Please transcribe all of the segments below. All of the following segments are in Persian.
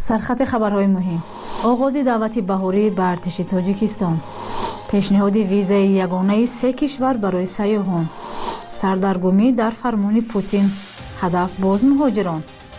سرخط خبرهای مهم: آغاز دعوت بهاری به ارتش تاجیکستان، پیشنهاد ویزای یگانه 3 کشور برای سیاحان، سردرگمی در فرمان پوتین، هدف باز مهاجران.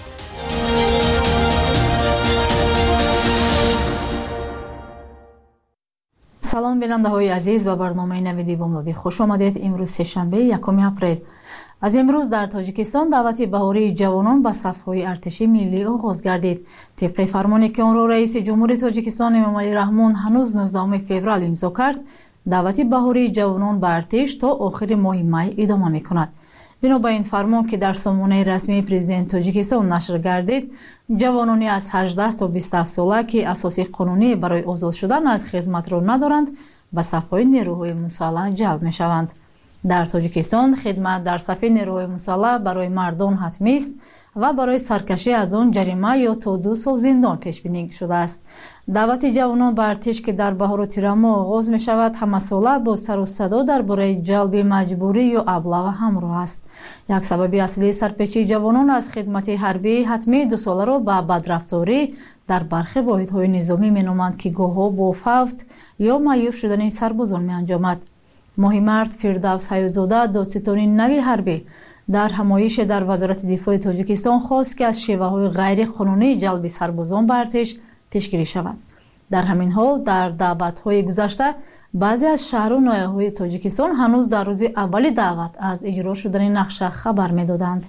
سلام بیننده های عزیز و برنامه نویدی بامدادی خوش آمدید. امروز سه‌شنبه 1 اپریل. از امروز در تاجیکستان دعوت بهاری جوانان به صف‌های ارتش ملی آغاز گردید. طبق فرمانی که آن را رئیس جمهور تاجیکستان امامعلی رحمان هنوز 19 فوریه امضا کرد، دعوت بهاری جوانان به ارتش تا آخر ماه می ادامه می‌کند. بنا به این فرمان که در سامانه رسمی پرزیدنت تاجیکستان نشر گردید، جوانانی از 18 تا 27 ساله که اساس قانونی برای آزاد شدن از خدمت را ندارند به صف‌های نیروهای مسلح جلب می‌شوند. در تاجیکستان خدمت در صف نیروهای مسلح برای مردان حتمی است و برای سرکشی از آن جریمه یا تا 2 سال زندان پیش بینی شده است. دعوت جوانان به ارتش که در بهار و تیر ماه آغاز می شود همساله با سر و صدا درباره جلب مجبوری یا ابله همراه است. یک سبب اصلی سرپیچی جوانان از خدمت حربی حتمی 2 ساله را به بدرفتاری در برخی واحدهای نظامی می نامند که گاه‌ها با فوت یا معیوب شدن سربازان می انجامد. ماهی مرد فردوس حیات‌زاده دادستانی نوی حربی در همایش در وزارت دفاع تاجیکستان خواست که از شیوه‌های غیر قانونی جلب سربازان به ارتش پیشگیری شود. در همین حال در دعوت‌های گذشته بعضی از شهر و ناحیه‌های تاجیکستان هنوز در روز اول دعوت از اجرا شدن نقشه خبر می‌دادند.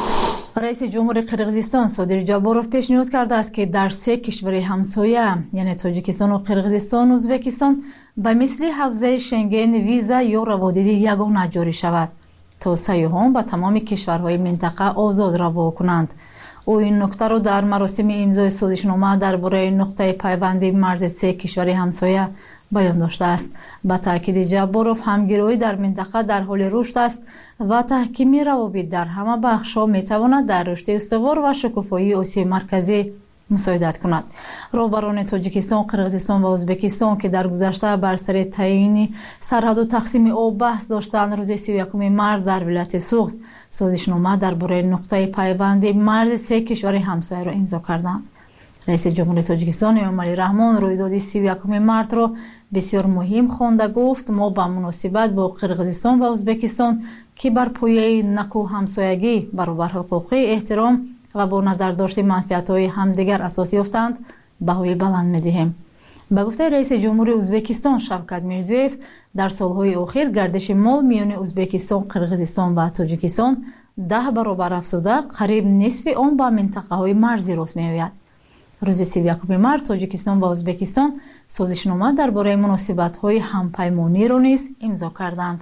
رئیس جمهور قرقیزستان صادر جاباروف پیشنهاد کرده است که در 3 کشور همسایه یعنی تاجیکستان و قرقیزستان و ازبکستان به مثل حوزه شنگن ویزا یا روادید یگانه جاری شود تا سیاحان به تمام کشورهای منطقه آزاد روا کنند. او این نکته را در مراسم امضای سازشنامه درباره نقطه پیوند مرز 3 کشور همسایه بیان داشته است. با تاکید جاباروف همگرایی در منطقه در حال رشد است و تحکیم روابط در همه بخش‌ها می‌تواند در رشد استوار و شکوفایی آسیای مرکزی مساعدت کند. رهبران تاجیکستان، قرقیزستان و ازبکستان که در گذشته بر سر تعیین سرحد و تقسیم آب بحث داشتند، روز 31 مارس در ولایت سوخت سازشنامه درباره نقطه پیوند مرز 3 کشور همسایه را امضا کردند. رئیس جمهور تاجیکستان امامعلی رحمان رویداد 31 مارس را بسیار مهم خوانده گفت: ما به مناسبت با قرقیزستان و ازبکستان که بر پایه نکو همسایگی، برابر حقوقی، احترام و با نظر داشت منفعت‌های همدیگر اساس یافتند بهای بلند می‌دهیم. به گفته رئیس جمهور ازبکستان شوکت میرزیوف، در سالهای اخیر گردش مال میان ازبکستان، قرقیزستان و تاجیکستان 10 برابر افزوده، قریب نصف آن به منطقه‌های مرزی راست می‌آید. روز 31 مارس تاجیکستان و ازبکستان سازشنامه درباره مناسبت‌های همپیمانی را نیز امضا کردند.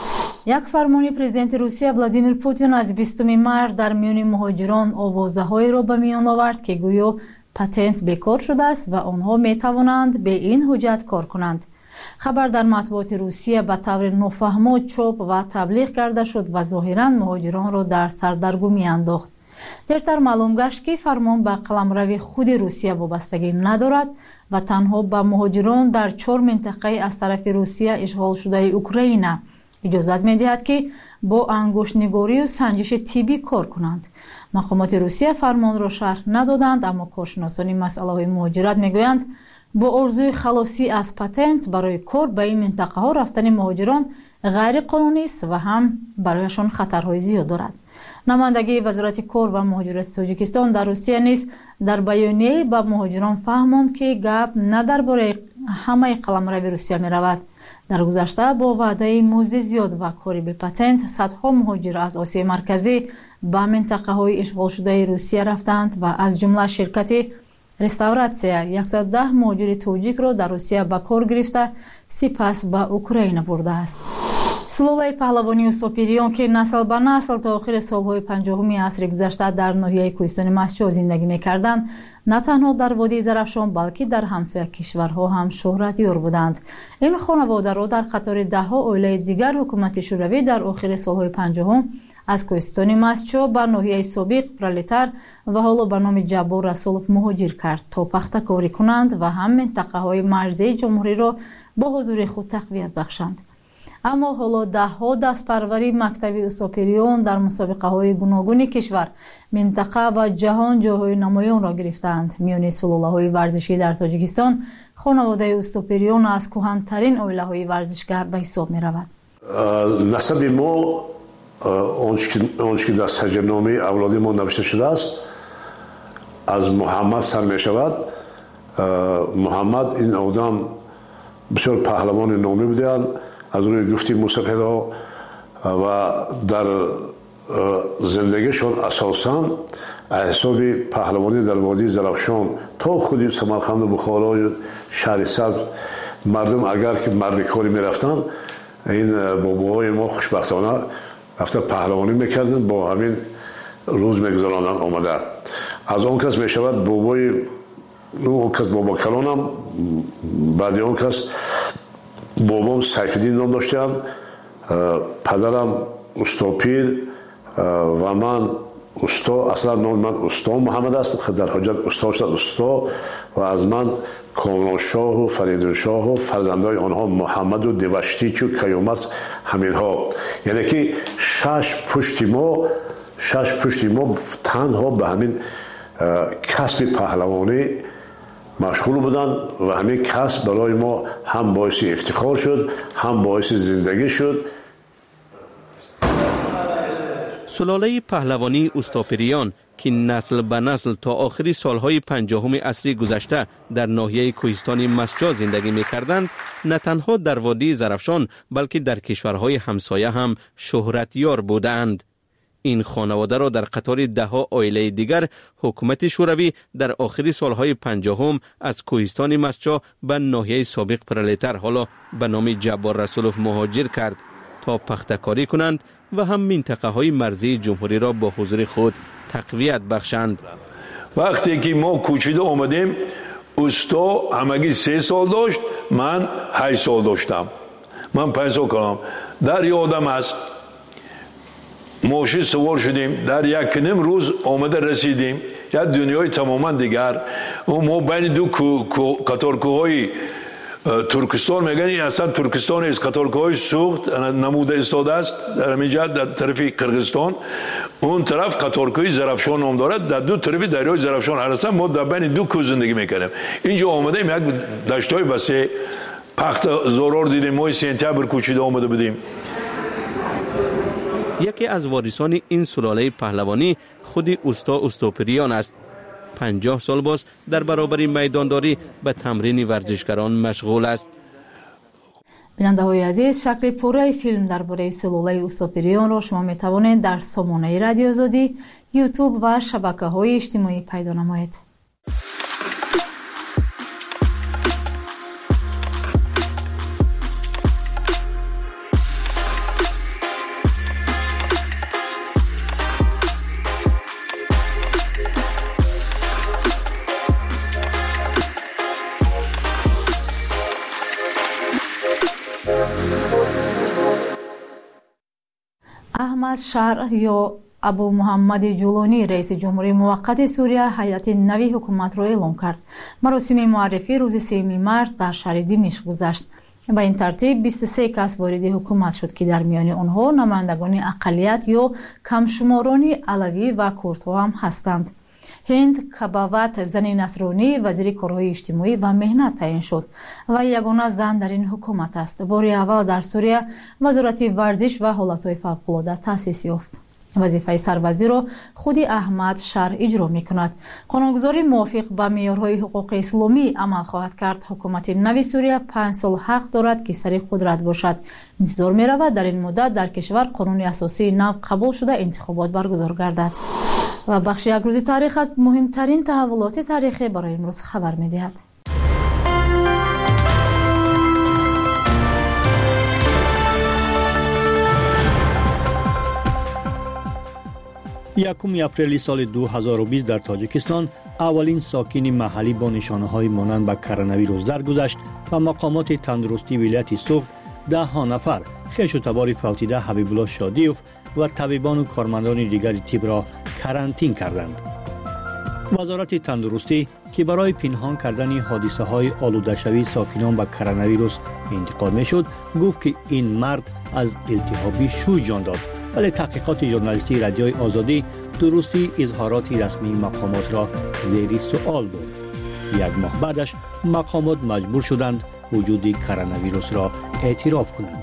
یک فرمان پرزیدنت روسیه ولادیمیر پوتین از 20 مارس در میان مهاجران آوازه‌هایی را به میان آورد که گویا پتنت بیکار شده است و آنها می توانند به این حجت کار کنند. خبر در مطبوعات روسیه به طور نافهم چاپ و تبلیغ کرده شد و ظاهراً مهاجران را در سردرگمی انداخت. دیرتر معلوم گشت که فرمان به قلمرو خود روسیه وابستگی ندارد و تنها به مهاجران در 4 منطقه از طرف روسیه اشغال شده اوکراین اجازت می‌دهد که با انگشت‌نگاری و سنجش طبی کار کنند. مقامات روسیه فرمان را شرح ندادند، اما کارشناسان مسئله مهاجرت می‌گویند با آرزوی خلاصی از پتنت برای کار به این منطقه‌ها رفتن مهاجران غیر قانونی است و هم برایشان خطرهای زیاد دارد. نمایندگی وزارت کار و مهاجرت تاجیکستان در روسیه نیز در بیانیه به مهاجران فهماند که گپ نه درباره همه قلمرو روسیه می‌رود. در گذشته با وعده مزد زیاد و کاری به پتنت صدها مهاجر از آسیای مرکزی به منطقه‌های اشغال شده روسیه رفتند و از جمله شرکت رستوراتسیا 110 مهاجر تاجیک را در روسیه به کار گرفته سپس به اوکراین برده است. سلوله پهلوانی و ساپیریان که نسل به نسل تا آخر سالهای 50 عصر گذشته در ناحیه کوهستان مسجد زندگی می‌کردند، نه تنها در وادی زرافشان بلکه در همسایه کشورها هم شهرت یار بودند. این خانواده را در قطار 10 عائله دیگر حکومت شوروی در آخر سالهای 50 از کوهستان مسجد به ناحیه سابق پرولتار و حالا به نام جبار رسولوف مهاجر کرد تا پخته کاری کنند و هم منطقه‌های مرزی جمهوری را با حضور خود تقویت بخشند. اما حالا ده‌ها دستپروری مکتبی اوستاپریون در مسابقه‌های گوناگون کشور، منطقه و جهان جاهای نمایان را گرفتند. میان سلوله‌های ورزشی در تاجیکستان خانواده اوستاپریون از کهن‌ترین عائله‌های ورزشگر به حساب می‌رود. نسب ما آنچه که در سجلنامه اولادی ما نوشته شده است از محمد سر می شود. محمد این آدم بسیار پهلوان نامی بودند از روی گفتی موسیقی و در زندگیشون اساساً حساب پهلوانی در وادی زرافشان تا خودی سمرقند و بخارا و شهر سبز مردم اگر که مردکاری می رفتن این باباهای ما خوشبختانه رفته پهلوانی میکردن با همین روز میگذراندن آمده. از اون کس میشود بابای اون کس بابا کلانم، بعد اون کس بابام سیفالدین نام داشتن، پدرم استاپیر و من استا، اصلا نام من استا محمد است، در حاجت استا شد استا و از من کامران شاه و فریدون شاه و فرزندای آنها محمد و دوشتیچ و قیامت همین ها، یعنی که شش پشتی ما تنها به همین کسب پهلوانی مشغول بودند و همین کسب برای ما هم باعث افتخار شد هم باعث زندگی شد. سلاله پهلوانی اوستاپریان که نسل به نسل تا آخری سالهای 50 عصر گذشته در ناحیه کوهستان مسجا زندگی می‌کردند، نه تنها در وادی زرافشان بلکه در کشورهای همسایه هم شهرت یار بودند. این خانواده را در قطار ده‌ها عائله دیگر حکومت شوروی در آخری سالهای 50 از کوهستان مسجا به ناحیه سابق پرلتر حالا به نام جبار رسولوف مهاجر کرد تا پختکاری کنند و هم منطقه های مرزی جمهوری را با حضور خود تقویت بخشند. وقتی که ما کوچیده آمدیم استا همگی 3 سال داشت، من 8 سال داشتم، من 5 سال کردم. در یادم است ماشین سوار شدیم، در 1.5 روز آمده رسیدیم یک دنیای تماما دیگر. ما بین دو قطارکوهای ترکستان میگن اصلا ترکستان است، قطارکوهای سوخت نموده استاده است در همینجا در طرف قرقیزستان، اون طرف قطارکوی زرافشان نام دارد، در دو طرف دریای زرافشان هستن. ما در بین دو کوه زندگی میکنیم. اینجا آمدیم یک دشتای وسیع پخت زورار دیدیم، ما سنتبر کوچیده آمده بودیم. یکی از وارثان این سلاله پهلوانی خودی استا اوستاپریان است. 50 سال باز در برابر میدانداری به تمرین ورزشکاران مشغول است. بیننده‌های عزیز، شکل پوره فیلم درباره سلاله اوستاپریان را شما میتوانید در سامانه رادیو آزادی، یوتیوب و شبکه‌های اجتماعی پیدا نمایید. احمد شار یا ابو محمد جولانی رئیس جمهوری موقت سوریه هیئت نوی حکومت را اعلام کرد. مراسم معرفی روز 3 مارس در شهر دمشق گذشت. به این ترتیب 23 کس وارد حکومت شد که در میان آنها نمایندگان اقلیت یا کمشماران علوی و کردها هم هستند. هند کبابت زن نصرانی وزیر کارهای اجتماعی و مهنت تعیین شد و یگانه زن در این حکومت است. بار اول در سوریه وزارت ورزش و حالتهای فوق‌العاده تأسیس یافت. وظیفه سروزی را خود احمد شار اجرا می‌کند. قانونگذاری موافق به معیارهای حقوق اسلامی عمل خواهد کرد. حکومت نوی سوریه 5 سال حق دارد که سر قدرت باشد. انتظار می‌رود در این مدت در کشور قانون اساسی نو قبول شده انتخابات برگزار گردد. و بخش یک روز تاریخ از مهمترین تحولات تاریخی برای امروز خبر می‌دهد. یکم اپریل سال 2020 در تاجیکستان اولین ساکن محلی با نشانه‌های مانند به کرونا ویروس درگذشت و مقامات تندرستی ولایت سوخت 10 نفر خویش و تبار فوتیده حبیب الله شادیوف و طبیبان و کارمندان دیگر طب را کرانتین کردند. وزارت تندرستی که برای پنهان کردن حادثه‌های آلوده‌شوی ساکنان به کرونا ویروس انتقاد می‌شد، گفت که این مرد از التهاب شوی جان داد. ولی تحقیقات ژورنالیستی رادیوی آزادی درستی اظهارات رسمی مقامات را زیر سوال برد. یک ماه بعدش مقامات مجبور شدند وجود کرونا ویروس را اعتراف کنند.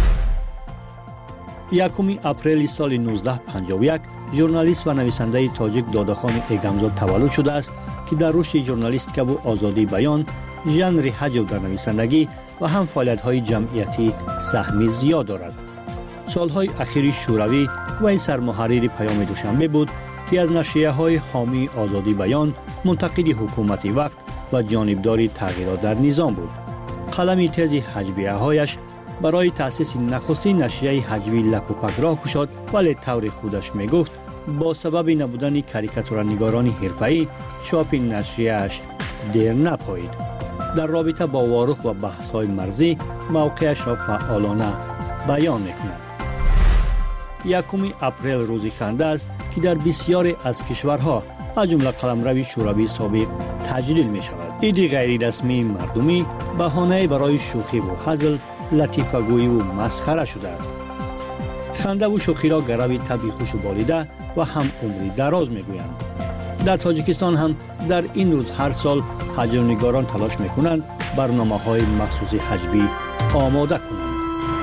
1 اپریل سال 1951 ژورنالیست و نویسنده تاجیک داداخان ایگمزاد تولد شده است که در رشد ژورنالیستیک و آزادی بیان، ژانر حجو در نویسندگی و هم فعالیت‌های جمعیتی سهمی زیاد دارد. سالهای اخیر شوروی و سرمحرر پیام دوشنبه بود که از نشریه‌های حامی آزادی بیان، منتقد حکومت وقت و جانبدار تغییرات در نظام بود. قلم تیز حجویه‌هایش برای تأسیس نخستین نشریه حجوی لکوپک راه گشاد، ولی طور خودش میگفت با سبب نبودن کاریکاتورنگاران حرفه‌ای چاپ نشریه‌اش دیر نپایید. در رابطه با وارخ و بحث‌های مرزی موقعش را فعالانه بیان می‌کند. 1 اپریل روزی خنده است که در بسیاری از کشورها از جمله قلمرو شوروی سابق تجلیل می‌شود. عید غیر رسمی مردمی بهانه برای شوخی و هزل، لطیفه‌گویی و مسخره شده است. خنده و شوخی را گروی طبع خوش و بالیده و هم عمری دراز میگویند. در تاجیکستان هم در این روز هر سال حجونگاران تلاش میکنند برنامه‌های مخصوص حجوی آماده کنند.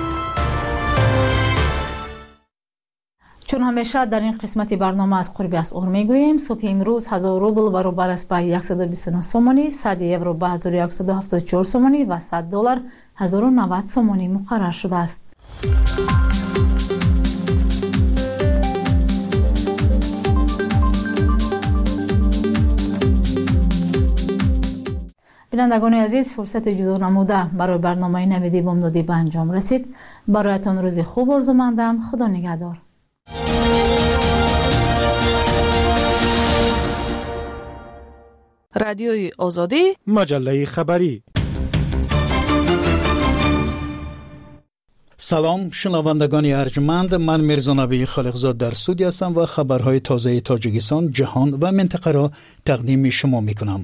چون همیشه در این قسمت برنامه از قرب اسعار میگوییم، صبح امروز 1000 روبل برابر است به 129 سومانی، 100 یورو به 1174 سومانی و 100 دلار 1090 سومانی مقرر شده است. بینندگان عزیز، فرصت جدا نموده برای برنامه نویدی بامدادی به انجام رسید. برایتان روز خوب آرزو مندم. خدا نگهدار. رادیوی آزادی، مجله خبری. سلام شنوندگان ارجمند، من میرزا نبی خالقزاد در استودیو هستم و خبرهای تازه تاجیکستان، جهان و منطقه را تقدیم شما میکنم.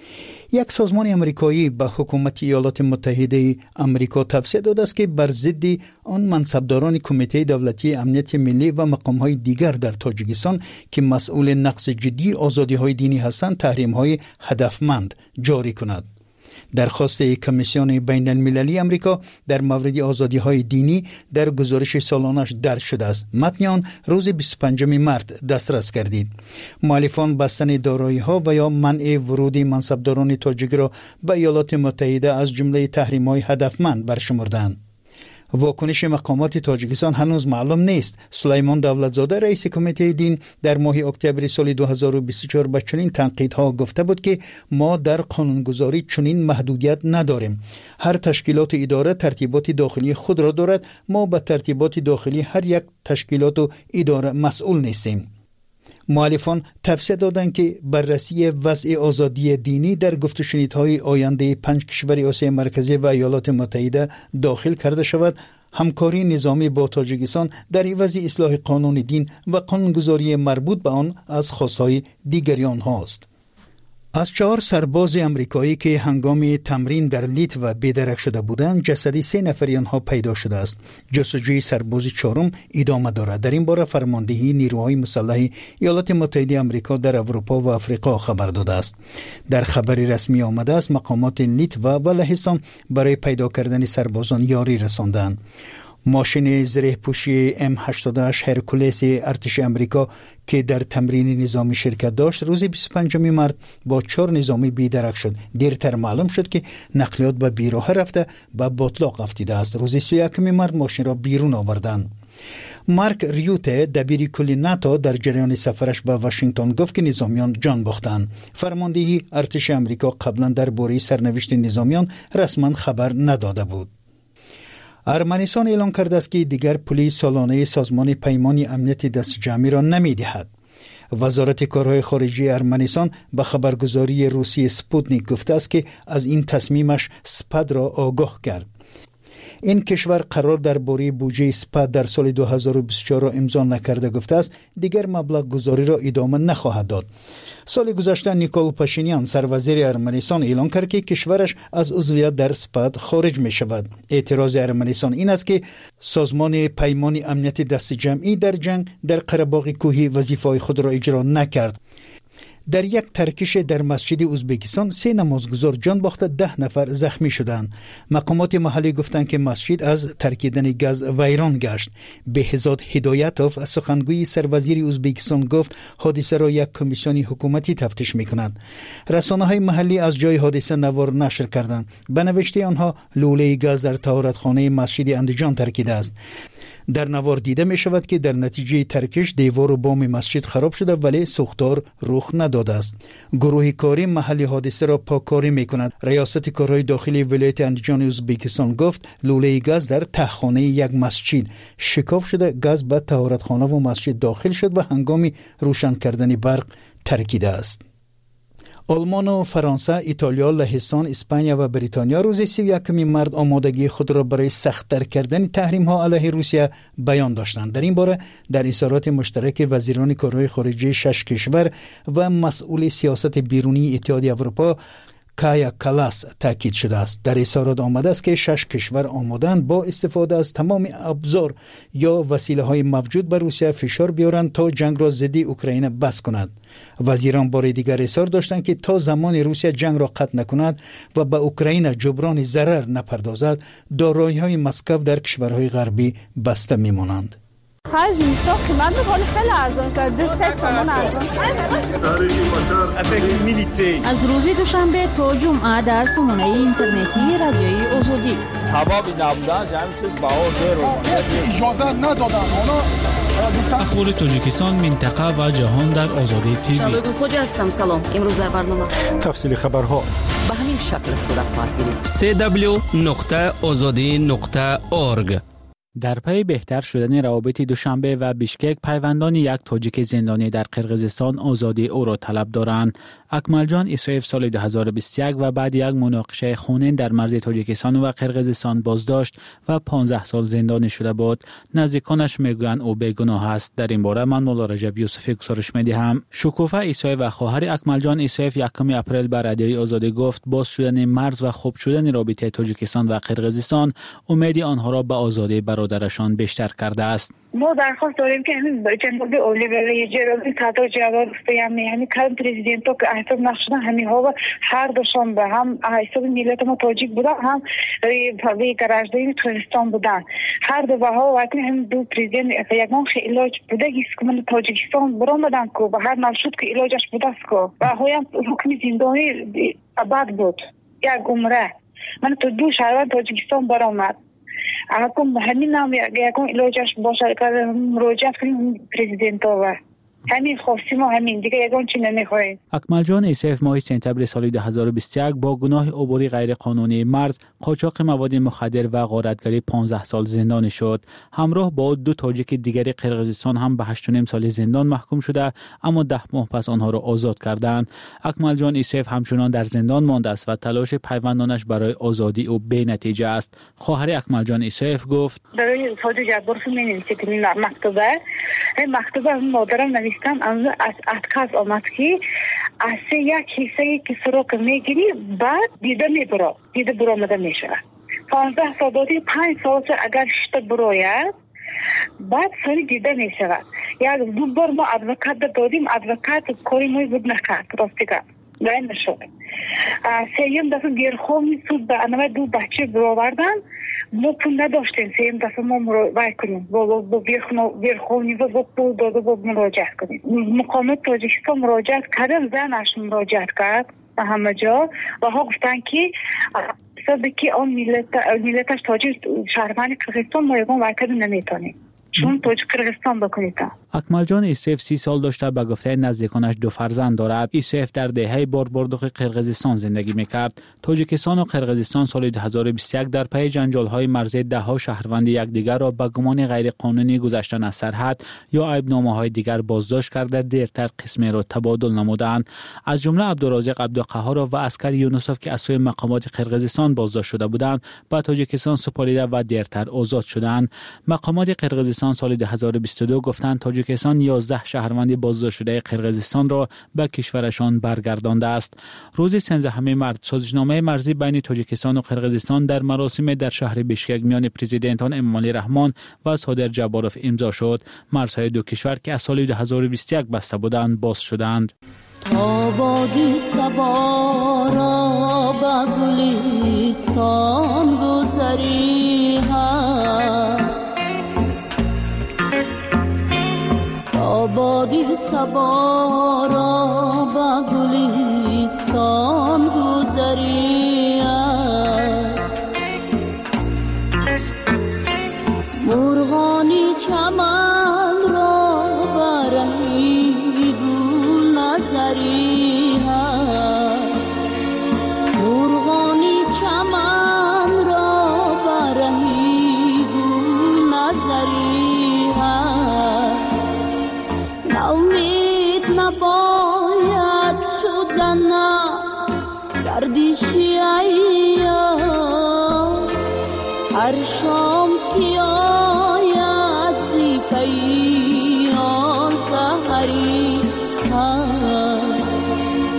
یک سازمان امریکایی به حکومت ایالات متحده امریکا توصیه داده است که بر ضد آن منصبداران کمیته دولتی امنیت ملی و مقام‌های دیگر در تاجیکستان که مسئول نقض جدی آزادی‌های دینی هستند تحریم‌های هدفمند جاری کند. درخواست کمیسیون بین المللی امریکا در مورد آزادی‌های دینی در گزارش سالانش درج شده است. متن آن روز 25 مارس دسترس گردید. مؤلفان بستن دارایی‌ها و یا منع ورود منصبداران تاجیک را به ایالات متحده از جمله تحریم‌های هدفمند برشمردند. واکنش مقامات تاجیکستان هنوز معلوم نیست. سلیمان دولتزاده رئیس کمیته دین در ماه اکتبر سال 2024 به چنین تنقیدها گفته بود که ما در قانونگذاری چنین محدودیت نداریم. هر تشکیلات اداره ترتیبات داخلی خود را دارد. ما به ترتیبات داخلی هر یک تشکیلات و اداره مسئول نیستیم. مؤلفان توصیه دادند که بررسی وضع آزادی دینی در گفت و شنیدهای آینده 5 کشور آسیای مرکزی و ایالات متحده داخل کرده شود. همکاری نظامی با تاجیکستان در عوض اصلاح قانون دین و قانونگذاری مربوط به آن از خواستهای دیگری آنها است. از 4 سرباز امریکایی که هنگام تمرین در لیت و بیدرک شده بودند، جسد 3 نفر آنها پیدا شده است. جستجوی سرباز 4 ادامه دارد. در این باره فرماندهی نیروهای مسلح ایالات متحده آمریکا در اروپا و آفریقا خبر داده است. در خبری رسمی آمده است مقامات لیت و لهستان برای پیدا کردن سربازان یاری رساندند. ماشین زره پوشی M88 هرکولس ارتش امریکا که در تمرین نظامی شرکت داشت روز 25 مارس با 4 نظامی بیدرک شد. دیرتر معلوم شد که نقلیات به بیراه رفته به باطلاق افتیده است. روز 31 مارس ماشین را بیرون آوردند. مارک ریوته دبیر کل ناتو در جریان سفرش به واشنگتن گفت که نظامیان جان باختند. فرماندهی ارتش امریکا قبلا درباره سرنوشت نظامیان رسما خبر نداده بود. ارمنستان اعلام کرده است که دیگر پول سالانه سازمان پیمان امنیت دست جمعی را نمی‌دهد. وزارت کارهای خارجه ارمنستان به خبرگزاری روسی سپوتنیک گفته است که از این تصمیمش سپد را آگاه کرد. این کشور قرار درباره بودجه سپاه در سال 2024 را امضا نکرده گفته است دیگر مبلغ گذاری را ادامه نخواهد داد. سال گذشته نیکول پاشینیان سروزیر ارمنستان اعلام کرد که کشورش از عضویت در سپاه خارج می شود. اعتراض ارمنستان این است که سازمان پیمان امنیت دست جمعی در جنگ در قره‌باغ کوهی وظیفه‌های خود را اجرا نکرد. در یک ترکش در مسجد ازبکستان 3 نمازگزار جان باخته 10 نفر زخمی شدند. مقامات محلی گفتند که مسجد از ترکیدن گاز ویران گشت. بهزاد هدایتوف سخنگوی سروزیر ازبکستان گفت حادثه را یک کمیسیون حکومتی تفتیش می‌کند. رسانه‌های محلی از جای حادثه نوار نشر کردند. به نوشته آنها لوله گاز در طهارتخانه مسجد اندیجان ترکیده است. در نوار دیده می شود که در نتیجه ترکش دیوار و بام مسجد خراب شده ولی سوختار رخ نداده است. گروه کاری محلی حادثه را پاککاری می کند. ریاست کارهای داخلی ولایت اندیجان ازبکستان گفت لوله گاز در تهخانه یک مسجد شکاف شده، گاز به طهارتخانه و مسجد داخل شد و هنگام روشن کردن برق ترکیده است. آلمان و فرانسه، ایتالیا، لهستان، اسپانیا و بریتانیا روز 31 مارس آمادگی خود را برای سخت‌تر کردن تحریم‌ها علیه روسیه بیان داشتند. در این باره در اظهارات مشترک وزیران کارهای خارجه 6 کشور و مسئول سیاست بیرونی اتحادیه اروپا کایا کالاس تاکید شده است. در اظهارات آمده است که 6 کشور آمادند با استفاده از تمام ابزار یا وسیله‌های موجود بر روسیه فشار بیارند تا جنگ را ضد اوکراین بس کند. وزیران بار دیگر اصرار داشتند که تا زمان روسیه جنگ را قطع نکند و به اوکراین جبران ضرر نپردازد، دارایی‌های مسکو در کشورهای غربی بسته می‌مانند. خرج اینستا قیمت می‌کنه خیلی ارزان شد. 200 تومان ارزان شد. از روز دوشنبه تا جمعه در سامانه اینترنتی رادیوی آزادی. سبب نبودن همین چیز بها زیرو. اجازه ندادن. اخبار تاجیکستان، منطقه و جهان در آزادی تیوی. شبگون خوجا هستم. سلام. امروز در برنامه تفصیل خبرها به همین شکل صورت خواهد گرفت. www.azadi.org. در پی بهتر شدن روابط دوشنبه و بیشکک، پیوندان یک تاجیک زندانی در قرقیزستان آزادی او را طلب دارند. اکملجان ایسایف سال 2021 و بعد یک مناقشه خونین در مرز تاجیکستان و قرقیزستان بازداشت و 15 سال زندانی شده بود. نزدیکانش میگویند او بیگناه است. در این باره من مولا رجب یوسفی گزارش میدهم. شکوفه ایسایف و خواهر اکملجان ایسایف 1 اپریل بر رادیوی آزادی گفت باز شدن مرز و خوب شدن رابطه تاجیکستان و قرقیزستان امید آنها را به آزادی برادرشان بیشتر کرده است. ما درخواست داریم که همین جناب اولیور جرالدین صدر جواب بیامه، همین کل پرزیدنت که احساس نشدن همین ها هر دوشان به هم احساس ملت ما تاجیک بودن، هم به گراجدین کردستان بودن. هر دو ها وقتی هم دو پرزیدنت یکان علاج بوده است که من تاجیکستان برآمدن که به هر نشد که علاجش بوده است که و هم حکم زندانی ابد بود. یک عمره من تو دو شهر تاجیکستان برآمد. اگه همین نام یکم علاجش باشه که مراجعه کنیم پرزیدنت و همین خواستیم و همین دیگه یکم چی نمیخواهیم. اکملجان ایسایف ماه سپتامبر سال 2021 با گناه عبوری غیر قانونی مرز، قاچاق مواد مخدر و غارتگری 15 سال زندانی شد. همراه با 2 تاجیک دیگری قرقیزستان هم به 8.5 سال زندان محکوم شده، اما 10 ماه پس آنها را آزاد کردند. اکملجان ایسایف همچنان در زندان مانده است و تلاش پیوندانش برای آزادی او بی نتیجه است. خواهر اکملجان ایسایف گفت برای فوجی جبر می‌نویسید این مکتوبه مادرم نوشتم از اتکاس آمد که از یک حصه که سراغ میگیری بعد دیده برآمده میشه. 15 سال دادی 5 سال اگر شته براید بعد سری دیده میشود. یک 2 بار ما ادوکات دادیم، ادوکات کاری ما بود نکرد، راستی کرد نه نشد. سیم دفعه گیرخومی سود به انامه 2 بچه برآوردن، ما پول نداشتیم سیم دفعه ما مراجعه کنیم با گیرخومی و با پول داده با مراجعه کنیم. مقامات تاجیکستان مراجعه کردن، زنش مراجعه کرد به همه جا و ها گفتن که سبب که آن ملتش تاجیک شهروند قرقیزستان ما یکم وکر نمیتونیم. شما قرغیزستان بکنید. اکملجان ایسوف 30 سال داشته، به گفته نزدیکانش 2 فرزند دارد. ایسوف در دهه باربردوق قرغیزستان زندگی میکرد. تاجیکستان و قرغیزستان سال 2021 در پی جنجال‌های مرزی 10 شهروند یکدیگر را به گمان غیرقانونی گذشتن از سرحد یا عیب‌نامه‌های دیگر بازداشت کرده دیرتر قسمی را تبادل نمودند. از جمله عبدالرازق عبدالقهار و اسکر یونسوف که از سوی مقامات قرغیزستان بازداشت شده بودند به تاجیکستان سپاریده و دیرتر آزاد شدند. مقامات قرغیزستان سال 2022 گفتند تاجیکستان 11 شهروند بازداشت شده قرغیزستان را به کشورشان برگردانده است. روز 13 مارس سازشنامه مرزی بین تاجیکستان و قرغیزستان در مراسم در شهر بیشکک میان پرزیدنتان امامعلی رحمان و صادر جباروف امضا شد. مرزهای دو کشور که از سال 2021 بسته بودند باز شدند. آبادی صبا را به گلستان گذری هست، آبادی صبا را به گلستان گذری است، مرغانی چمن را برهی گل نظری هست، مرغانی چمن را برهی گل نظری هست، ناامید نباید شدن گردشی ایام، هر شام که آید زی پی آن سحری هست.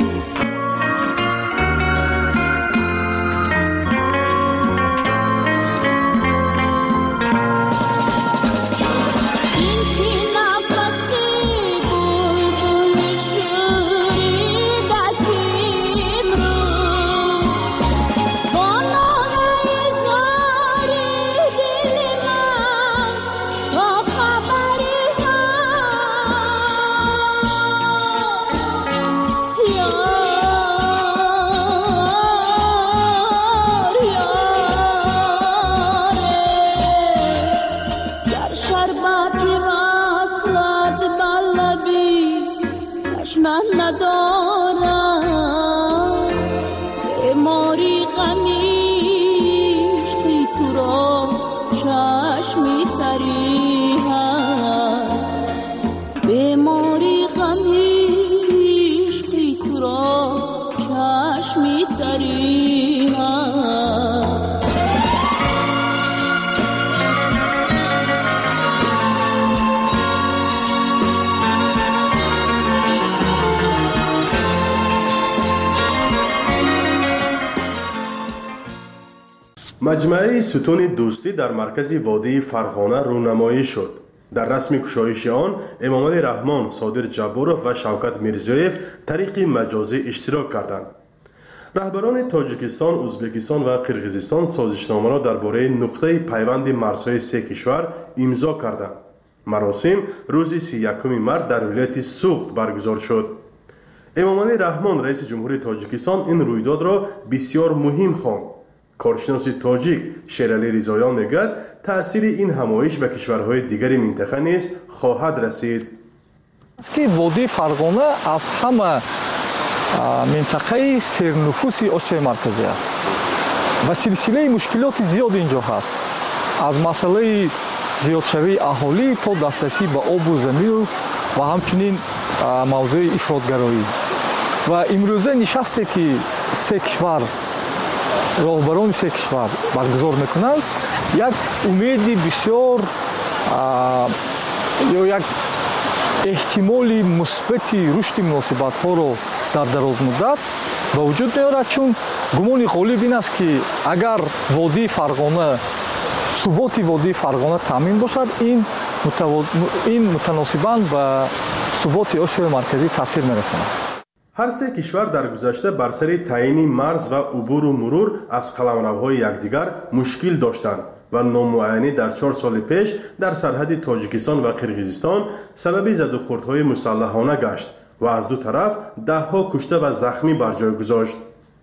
مجمع ستون دوستی در مرکز وادی فرغانه رونمایی شد. در رسم گشایش آن امامعلی رحمان، صادر جباروف و شوکت میرزیویف طریق مجازی اشتراک کردند. رهبران تاجیکستان، ازبکستان و قرغیزستان سازشنامه را درباره نقطه پیوند مرزهای سه کشور امضا کردند. مراسم روز 31 مارس در ولایت سوخت برگزار شد. امامعلی رحمان رئیس جمهوری تاجیکستان این رویداد را بسیار مهم خواند. کارشناس تاجیک شیرعلی رضاییان میگوید تأثیر این همایش به کشورهای دیگر منطقه نیز خواهد رسید. که وادی فرغانه از همه منطقه سرنفوسی آسیای مرکزی است و سلسله مشکلات زیاد اینجا هست، از مسئله زیادشوی اهالی تا دسترسی به آب و زمین و همچنین موضوع افراطگرایی. و امروزه نشستی که سه کشور راهبران سه کشور برگزار میکنند یک امید بسیار یا یک احتمال مثبتی رشد مناسبت ها را در دراز مدت به وجود میارد، چون گمان غالب این است که اگر وادی فرغانه ثبات وادی فرغانه تامین باشد این متناسباً به ثبات آسیای مرکزی تاثیر میرساند. هر سه کشور در گذشته بر سر تعیین مرز و عبور و مرور از قلمروهای یکدیگر مشکل داشتند و نامعینی در 4 سال پیش در سرحد تاجیکستان و قرغیزستان سبب زد و خوردهای مسلحانه گشت و از دو طرف 10 کشته و زخمی بر جای گذاشت.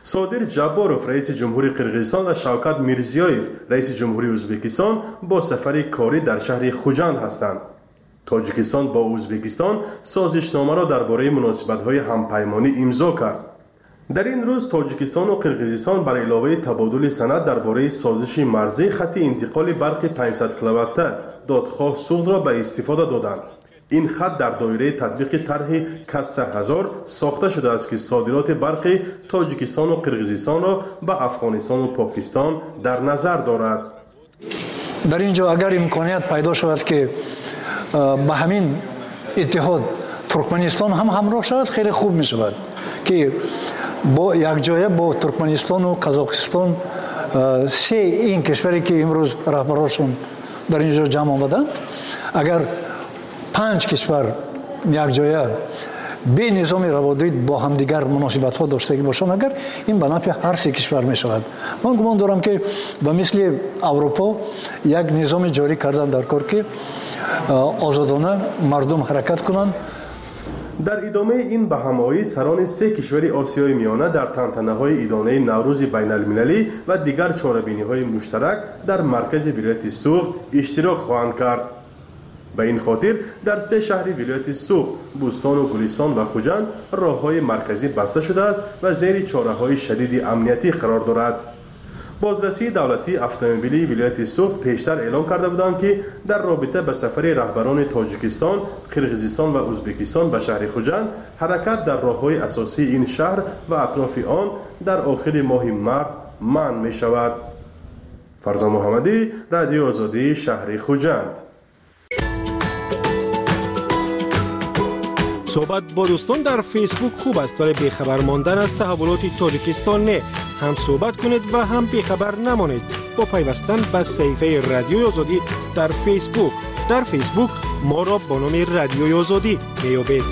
صادر جباروف رئیس جمهوری قرقیزستان و شوکت میرزیویف رئیس جمهوری ازبکستان با سفر کاری در شهر خوجند هستند. تاجیکستان با ازبکستان سازشنامه را درباره مناسبت‌های همپیمانی امضا کرد. در این روز تاجیکستان و قرقیزستان بر علاوه تبادل سند درباره سازش مرزی خط انتقال برق 500 کیلووات دادخواه سوخت را به استفاده دادند. این خط در دایره تطبیق طرح کسه 1000 ساخته شده است که صادرات برق تاجیکستان و قرقیزستان را به افغانستان و پاکستان در نظر دارد. در اینجا اگر امکانیت پیدا شود که به همین اتحاد ترکمنستان هم همراه شود خیلی خوب می شود که با یک جایه با ترکمنستان و قزاقستان سه این کشوری که امروز رهبرانشون در اینجا جمع آمدند، اگر 5 کشور یک جایه به نظام روابط با همدیگر مناسبت ها داشته باشند، اگر این به نفع هر سه کشور می شود. من گمان دارم که به مثل اروپا یک نظام جاری کردن در کار که آزادانه مردم حرکت کنند. در ادامه این به همایی سران سه کشور آسیای میانه در تنتنه‌های ادانه نوروز بین المللی و دیگر چاره‌بینی‌های مشترک در مرکز ولایت سوخت اشتراک خواهند کرد. به این خاطر در سه شهر ولایت سوخت، بوستان و گلستان و خوجند راه‌های مرکزی بسته شده است و زیر چاره‌های شدید امنیتی قرار دارد. بازرسی دولتی اتومبیلی ولایت سوخت پیشتر اعلام کرده بودند که در رابطه به سفر رهبران تاجیکستان، قرقیزستان و ازبکستان به شهر خوجند حرکت در راه‌های اساسی این شهر و اطراف آن در آخر ماه مارس منع می شود. فرزا محمدی، رادیو آزادی، شهر خوجند. صحبت با دوستان در فیسبوک خوب است، ولی بیخبر ماندن از تحولات تاجیکستان نه. هم صحبت کنید و هم بیخبر نمانید با پیوستن به صفحه رادیو آزادی در فیسبوک. در فیسبوک ما را با نام رادیو آزادی میابید.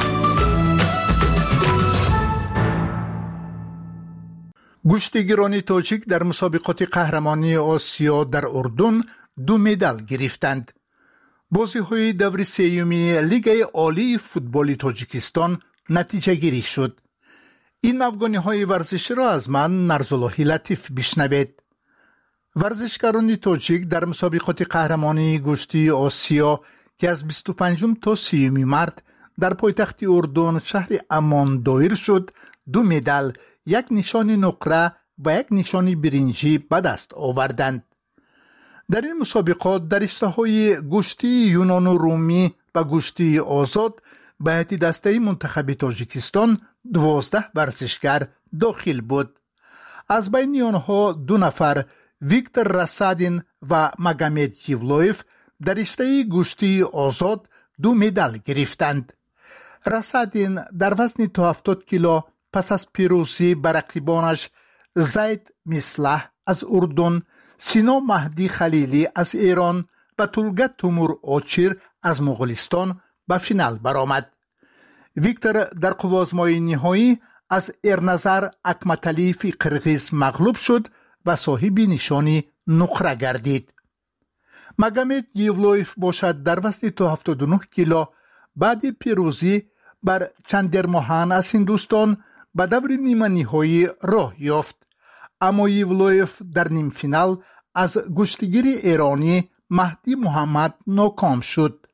گشتیگران تاجیک در مسابقات قهرمانی آسیا در اردن 2 مدال گرفتند. بازی‌های دور سومی لیگ عالی فوتبال تاجیکستان نتیجه گیری شد. این افغانی‌های ورزشی را از من نرزالله لطیف بشنوید. ورزشکاران تاجیک در مسابقات قهرمانی گشتی آسیا که از 25 تا 30 مارس در پایتخت اردن شهر امان دایر شد 2 مدال، 1 نشان نقره و 1 نشان برنجی به دست آوردند. در این مسابقات در رشته‌های گشتی یونان و رومی و گشتی آزاد به هیئت دسته منتخب تاجیکستان 12 ورزشکار داخل بود. از بین آنها 2 نفر ویکتور راسادین و مگامد یولویف در رشته گشتی آزاد 2 مدال گرفتند. راسادین در وزن تا 70 کیلو پس از پیروزی بر رقیبانش زید میسلح از اردن، سینا مهدی خلیلی از ایران و طلگت تیمور آچیر از مغولستان به فینال برآمد. ویکتور در قوازمای نهایی از ایرنظر اکمتلیف قرقیز مغلوب شد و صاحب نشانی نقره گردید. مگامد یولویف باشد در وزن تا 79 کیلو بعد پیروزی بر چندرماهان از هندوستان به دور نیمه نهایی راه یافت، اما یولویف در نیم فینال از گشتیگیر ایرانی مهدی محمد ناکام شد.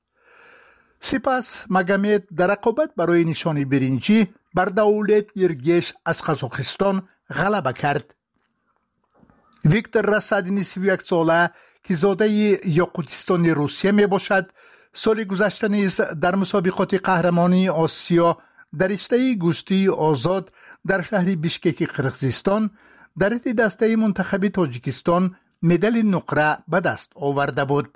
سپس مگامد در رقابت برای نشان برنجی بر دولت یرگیش از قزاقستان غلبه کرد. ویکتور راسادین 31 ساله که زاده یاقوتستان روسیه می باشد، سال گذشته نیز در مسابقات قهرمانی آسیا در رشته گشتی آزاد در شهر بیشکک قرقیزستان در هیئت دسته منتخب تاجیکستان مدال نقره به دست آورده بود.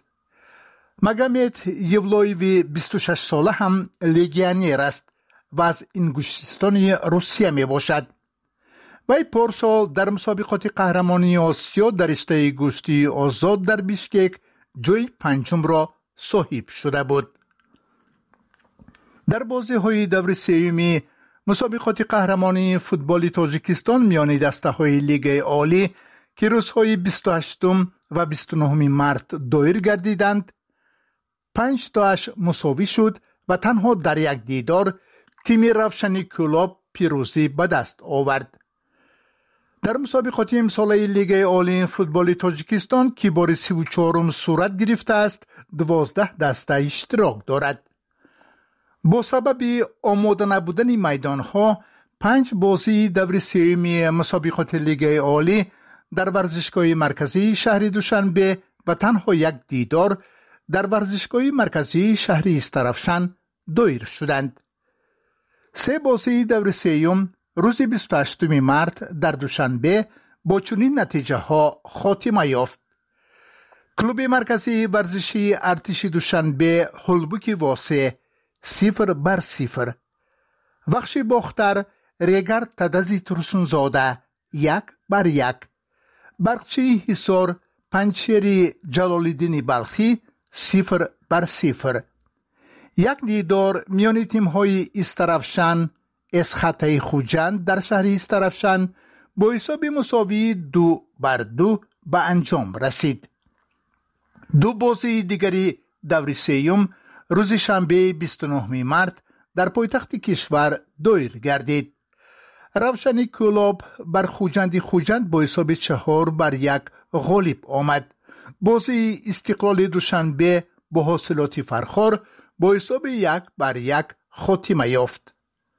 مگامد یولویف 26 ساله هم لیگیونر است و از انگوشتستان روسیه می باشد. وی پارسال در مسابقات قهرمانی آسیا در رشته گشتی آزاد در بیشکک جای 5 را صاحب شده بود. در بازی‌های دور سوم مسابقات قهرمانی فوتبال تاجیکستان میان دسته‌های لیگ عالی که روزهای 28 و 29 مارس دایر گردیدند 5-8 مساوی شد و تنها در یک دیدار تیم روشنی کلاب پیروزی به دست آورد. در مسابقات امساله لیگ عالی فوتبال تاجیکستان که بار 34 صورت گرفته است 12 دسته اشتراک دارد. با سبب آماده نبودن میدان ها 5 بازی دور سوم مسابقات لیگ عالی در ورزشگاه مرکزی شهر دوشنبه و تنها یک دیدار در ورزشگاه مرکزی شهر استرافشان دایر شدند. 3 بازی دور سوم روز 28 مارس در دوشنبه با چنین نتیجه ها خاتمه یافت. کلوب مرکزی ورزشی ارتش دوشنبه هولبوک واسه 0-0. وخش باختر ریگر تدزی ترسونزاده 1-1. برقچی حصار پنچری جلالالدین بلخی 0-0. یک دیدار میان تیم های استرافشان اسخطه خوجند در شهر استرافشان با حساب مساوی 2-2 به انجام رسید. 2 بازی دیگری دور سوم روز شنبه 29 مارس در پایتخت کشور دایر گردید. روشن کلوب بر خوجند با حساب 4-1 غالب آمد. بازی استقلال دوشنبه با حاصلات فرخار با حساب 1-1 خاتمه یافت.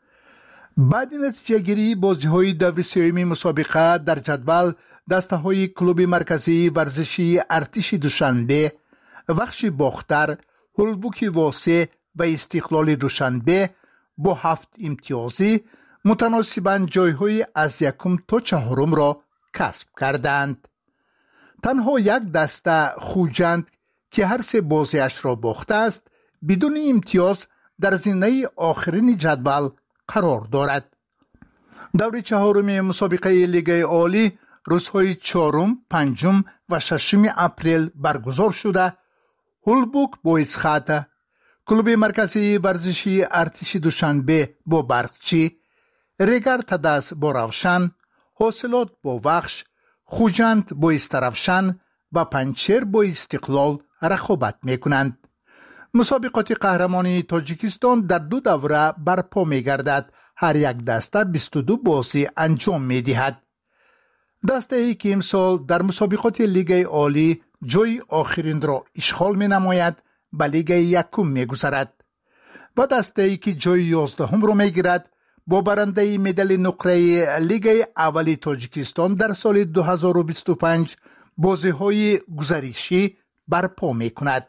بعد نتیجه گیری بازی‌های دور سوم مسابقه در جدول دسته های کلوب مرکزی ورزشی ارتش دوشنبه، وخش باختر، هولبوک واسه و استقلال دوشنبه با 7 امتیازی متناسباً جایهای از 1 تا 4 را کسب کردند. تنها یک دسته خوجند که هر 3 بازیش را باخته است بدون امتیاز در زینه آخرین جدول قرار دارد. دور 4 مسابقه لیگ عالی روزهای 4، 5 و 6 اپریل برگزار شده. هولبوک با اسخطه، کلوب مرکزی ورزشی ارتش دوشنبه با برقچی، ریگر تدس با روشن، حاصلات با وخش، خوجند با استرافشان و پنچر با استقلال رقابت میکنند. مسابقات قهرمانی تاجیکستان در 2 دوره برپا میگردد. هر یک دسته 22 بازی انجام میدهد. دسته ای که امسال در مسابقات لیگ عالی جای آخرین را اشغال می نماید به لیگ یکم می گذرد و دسته ای که جای 11 را می گیرد با برنده مدال نقره لیگ اولی تاجیکستان در سال 2025 بازی های گزارشی برپا می کند.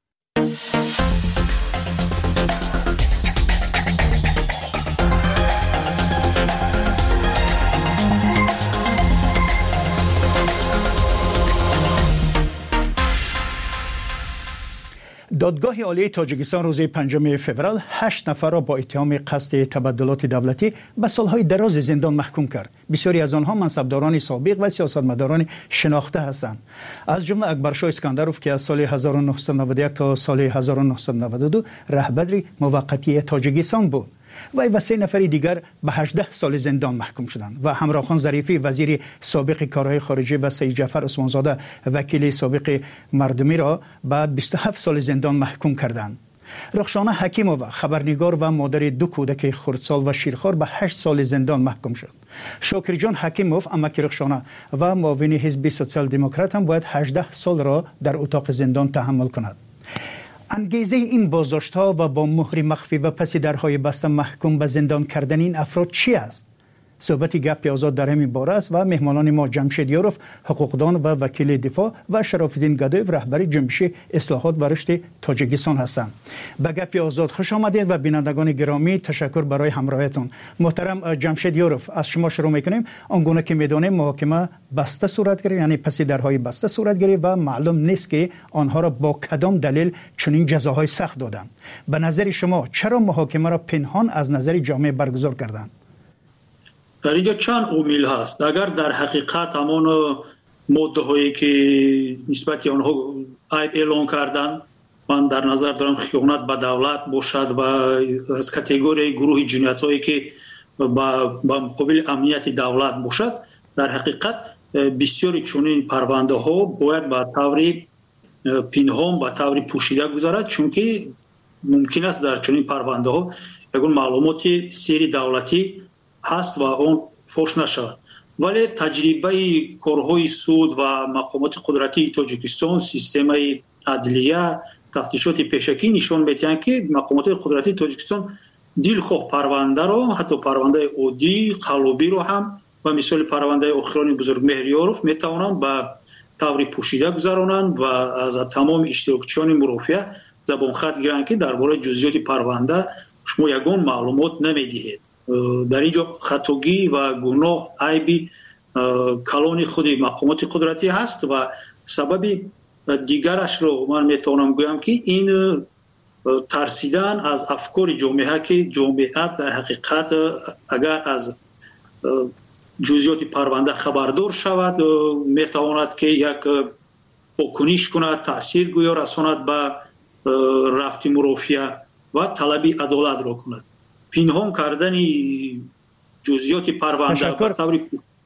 دادگاه عالی تاجیکستان روز 5 فوریه 8 نفر را با اتهام قصد تبدلات دولتی به سالهای دراز زندان محکوم کرد. بسیاری از آنها منصبداران سابق و سیاستمداران شناخته هستند. از جمله اکبرشاه اسکندروف که از سال 1991 تا سال 1992 رهبر موقتی تاجیکستان بود. و 3 نفر دیگر به 18 سال زندان محکوم شدند و همراخان ظریفی وزیر سابق کارهای خارجه و سید جعفر عثمانزاده وکیل سابق مردمی را به 27 سال زندان محکوم کردند. رخشانه حکیمووا خبرنگار و مادر 2 کودک خردسال و شیرخوار به 8 سال زندان محکوم شد. شاکر جان حکیموف امک رخشانه و معاون حزب سوسیال دموکرات هم باید 18 سال را در اتاق زندان تحمل کند. انگیزه این بازداشت‌ها و با مهر مخفی و پس درهای بسته محکوم به زندان کردن این افراد چی است؟ صحبت گپ آزاد در همین باره است و مهمانان ما جمشید یاروف حقوقدان و وکیل دفاع و شراف‌الدین گدایف رهبر جنبش اصلاحات و رشد تاجیکستان هستند. به گپ آزاد خوش آمدید و بینندگان گرامی تشکر برای همراهیتون. محترم جمشید یاروف، از شما شروع می‌کنیم. آنگونه که می‌دانیم محاکمه بسته صورت گرفت، یعنی پس درهای بسته صورت گرفت و معلوم نیست که آنها را با کدام دلیل چنین جزاهای سخت دادند. به نظر شما چرا محاکمه را پنهان از نظر جامعه برگزار کردند؟ در اینجا چند عامل هست. اگر در حقیقت همان ماده هایی که نسبت آنها اعلان کردند، من در نظر دارم خیانت به دولت باشد و از کاتگوری گروه جنایت هایی که با مقابل امنیت دولت باشد، در حقیقت بسیاری چنین پرونده ها باید به طور پنهان به طور پوشیده گذارد، چون که ممکن است در چنین پرونده ها یگان معلومات سری دولتی هست و اون فوش نشود. ولی تجربه کارهای سود و مقامات قدرتی تاجیکستان، سیستم عدلیه، تفتیشات پیشکی نشان می‌دهند که مقامات قدرتی تاجیکستان دلخواه پرونده را، حتی پرونده عادی قلبی رو هم و مثال پرونده اخران بزرگ مهریاروف میتوانند به طور پوشیده گذرانند و از تمام اشتراکچیان مرافعه زبان خط گیرند که درباره جزئیات پرونده شما یگان معلومات نمیدهید. در اینجا خطاگی و گناه عیبی کلان خود مقامات قدرتی هست و سبب دیگرش رو من میتونم گویم که این ترسیدن از افکار جامعه که جامعه در حقیقت اگر از جزئیات پرونده خبردار شود میتواند که یک واکنش کند، تاثیر گویا رساند به رفت مرافعه و طلب عدالت را کند. پنهان کردن جزئیات پرونده به طور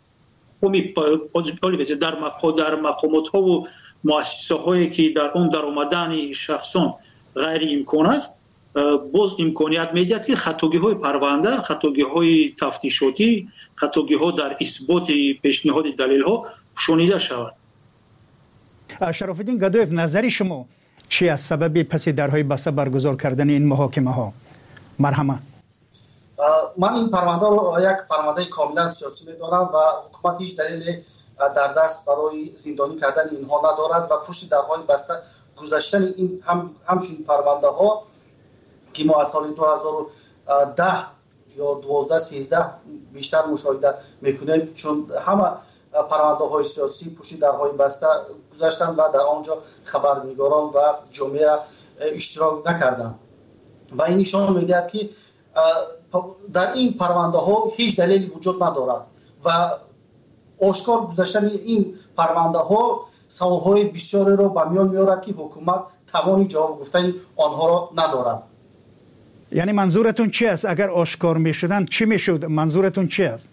در مقامات ها و مؤسسه هایی که در آن در آمدن شخصان غیر امکان است، باز امکانیت میدهد که خطاگی های پرونده، خطاگی های تفتیشاتی، خطاگی ها در اثبات پیشنهاد دلیل ها شنیده شود. شراف‌الدین گدایف، نظر شما چی از سبب پس درهای بسته برگزار کردن این محاکمه ها؟ مرحمت. من این پرونده رو یک پرونده کاملا سیاسی می‌دانم و حکومت هیچ دلیل در دست برای زندانی کردن اینها ندارد و پشت درهای بسته گذاشتن این همچون پرونده ها که ما از سال 2010 یا 12-13 بیشتر مشاهده میکنیم، چون همه پرونده های سیاسی پشت درهای بسته گذاشتن و در آنجا خبرنگاران و جامعه اشتراک نکردند و این نشان میدهد که در این پرونده ها هیچ دلیلی وجود ندارد و آشکار گذاشتن این پرونده ها سوالهای بسیاری را به میان میارد که حکومت توانی جواب گفتن آنها را ندارد. یعنی منظورتون چی است؟ اگر آشکار میشدن چی میشد؟ منظورتون چی است؟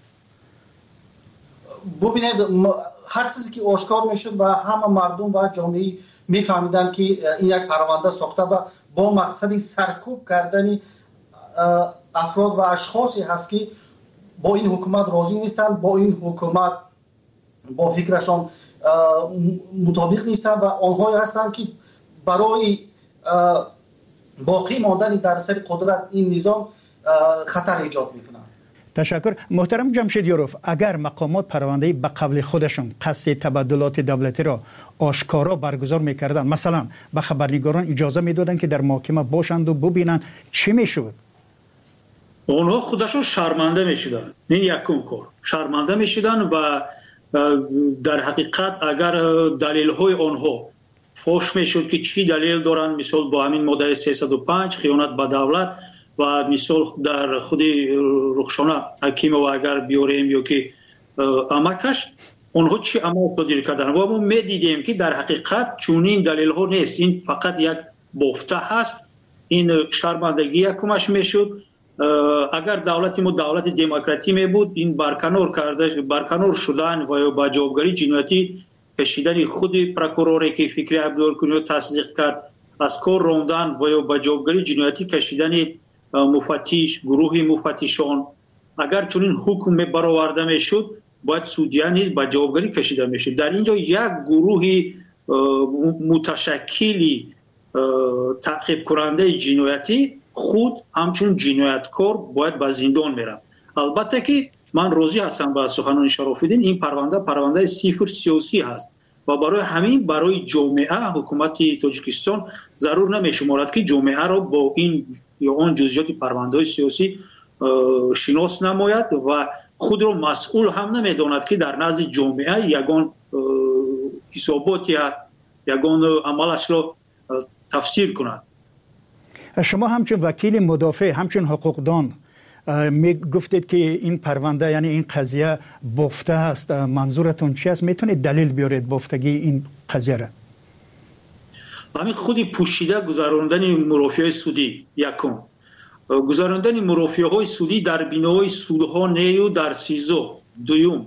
ببینید، هر چیزی که آشکار میشد و همه مردم و جامعه میفهمیدن که این یک پرونده ساخته و با مقصد سرکوب کردن افراد و اشخاصی هست که با این حکومت راضی نیستن، با این حکومت با فکرشان مطابق نیستن و آنهایی هستند که برای باقی ماندن در سر قدرت این نظام خطر ایجاد میکنن. تشکر. محترم جمشیدیاروف، اگر مقامات پرونده به قبل خودشون قصد تبادلات دولتی را آشکارا برگزار میکردن، مثلا به خبرنگاران اجازه میدادن که در محاکمه باشند و ببینن، چی میشد؟ اونها خودشون شرمنده میشدن. این یکم کار شرمنده میشدن و در حقیقت اگر دلیل های آنها فوش میشد که چی دلیل دارن، مثال با همین ماده 305 خیانت به دولت و مثال در خود رخشانه حکیم و اگر بیاریم یا که امکش اونها چی عمل صادر کردن و ما میدیدیم که در حقیقت چونین دلیل ها نیست، این فقط یک بافته هست. این شرمندگی یکمش میشد. اگر دولت ما دولت دموکراتی می بود، این برکنار شدن و با جوابگری جنایتی کشیدن خود پروکوروری که فکری عبدالکنی تصدیق کرد، از کار راندن و با جوابگری جنایتی کشیدن مفتش، گروه مفتشان، اگر چنین حکم برآورده میشد باید سودیان نیز با جوابگری کشیده میشد. در اینجا یک گروه متشکلی تعقیب کننده جنایتی خود همچون جنایتکار باید به زندان میره. البته که من راضی هستم با سخنان شراف‌الدین، این پرونده صفر سیاسی هست و برای همین برای جامعه حکومت تاجیکستان ضرور نمیشمارد که جامعه را با این یا آن جزئیات پرونده سیاسی شناس نماید و خود را مسئول هم نمیداند که در نزد جامعه یگان حسابات یا یگان عملش را تفسیر کند. شما همچون وکیل مدافع، همچون حقوقدان می گفتید که این پرونده یعنی این قضیه بافته است، منظورتون چی است؟ میتونید دلیل بیارید بافتگی این قضیه را؟ همین خودی پوشیده گذراندن مرافعه سودی، یکم گذراندن مرافعه های سودی در بینای سودها نیو در سیزو، دویم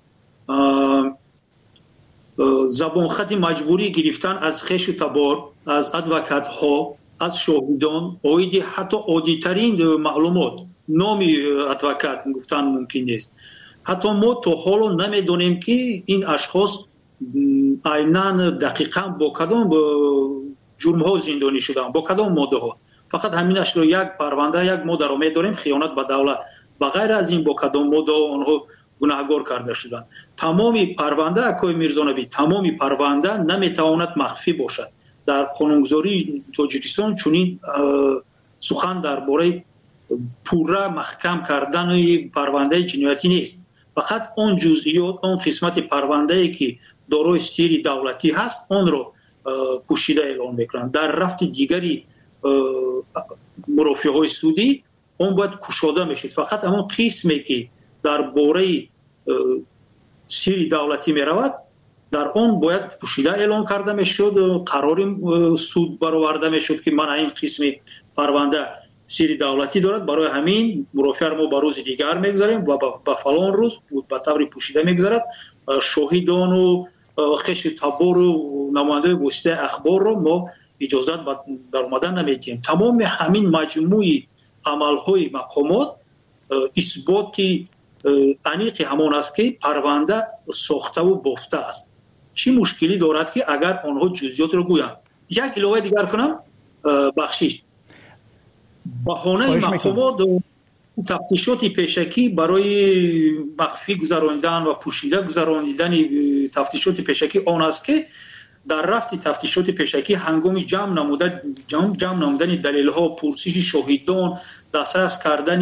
زبان خط مجبوری گرفتن از خش و تبار، از ادوکات ها، از شاهدان، حتی عادی ترین معلومات، نامی ادوکات گفتن ممکن نیست. حتی ما تو حالا نمیدونیم که این اشخاص عیناً دقیقاً با کدام جرم ها زندانی شدن، با کدام ماده ها. فقط همینش رو یک پرونده یک ما درآمد داریم، خیانت به دولت. و غیر از این با کدام ماده آنها گناهکار کرده شدن. تمامی پرونده اکوی میرزانبی، تمامی پرونده نمیتواند مخفی باشد. در قانونگذاری تاجیکستان چنین سخن درباره پورا محکم کردن پرونده جنایتی نیست. فقط اون جزئیات، اون قسمت پرونده ای که دارای سری دولتی هست اون رو پوشیده اعلام میکنن. در رفت دیگری مرافعه های سودی اون باید کشاده میشد. فقط همون قسمی که در باره سری دولتی میرود در اون باید پوشیده اعلام کرده میشد، قرار سود برآورده میشد که من این قسمی پرونده سری دولتی دارد، برای همین مرافعه ما به روز دیگر میگذاریم و به فلان روز به طور پوشیده میگذارد. شاهدان و خش تبار و نماینده واسطه اخبار رو ما اجازت در اومدن نمیدیم. تمام همین مجموعی عملهای مقامات اثباتی انیق همان است که پرونده ساخته و بافته است. چی مشکلی دارد که اگر آنها جزئیات رو گویند؟ یک علاوه دیگر کنم، بخشش بهانه مقامات تفتیشات پیشکی برای مخفی گذراندن و پوشیده گذراندن تفتیشات پیشکی آن است که در رفت تفتیشات پیشکی هنگام جمع نمودن دلیل ها، پرسش شاهدان، دسترس کردن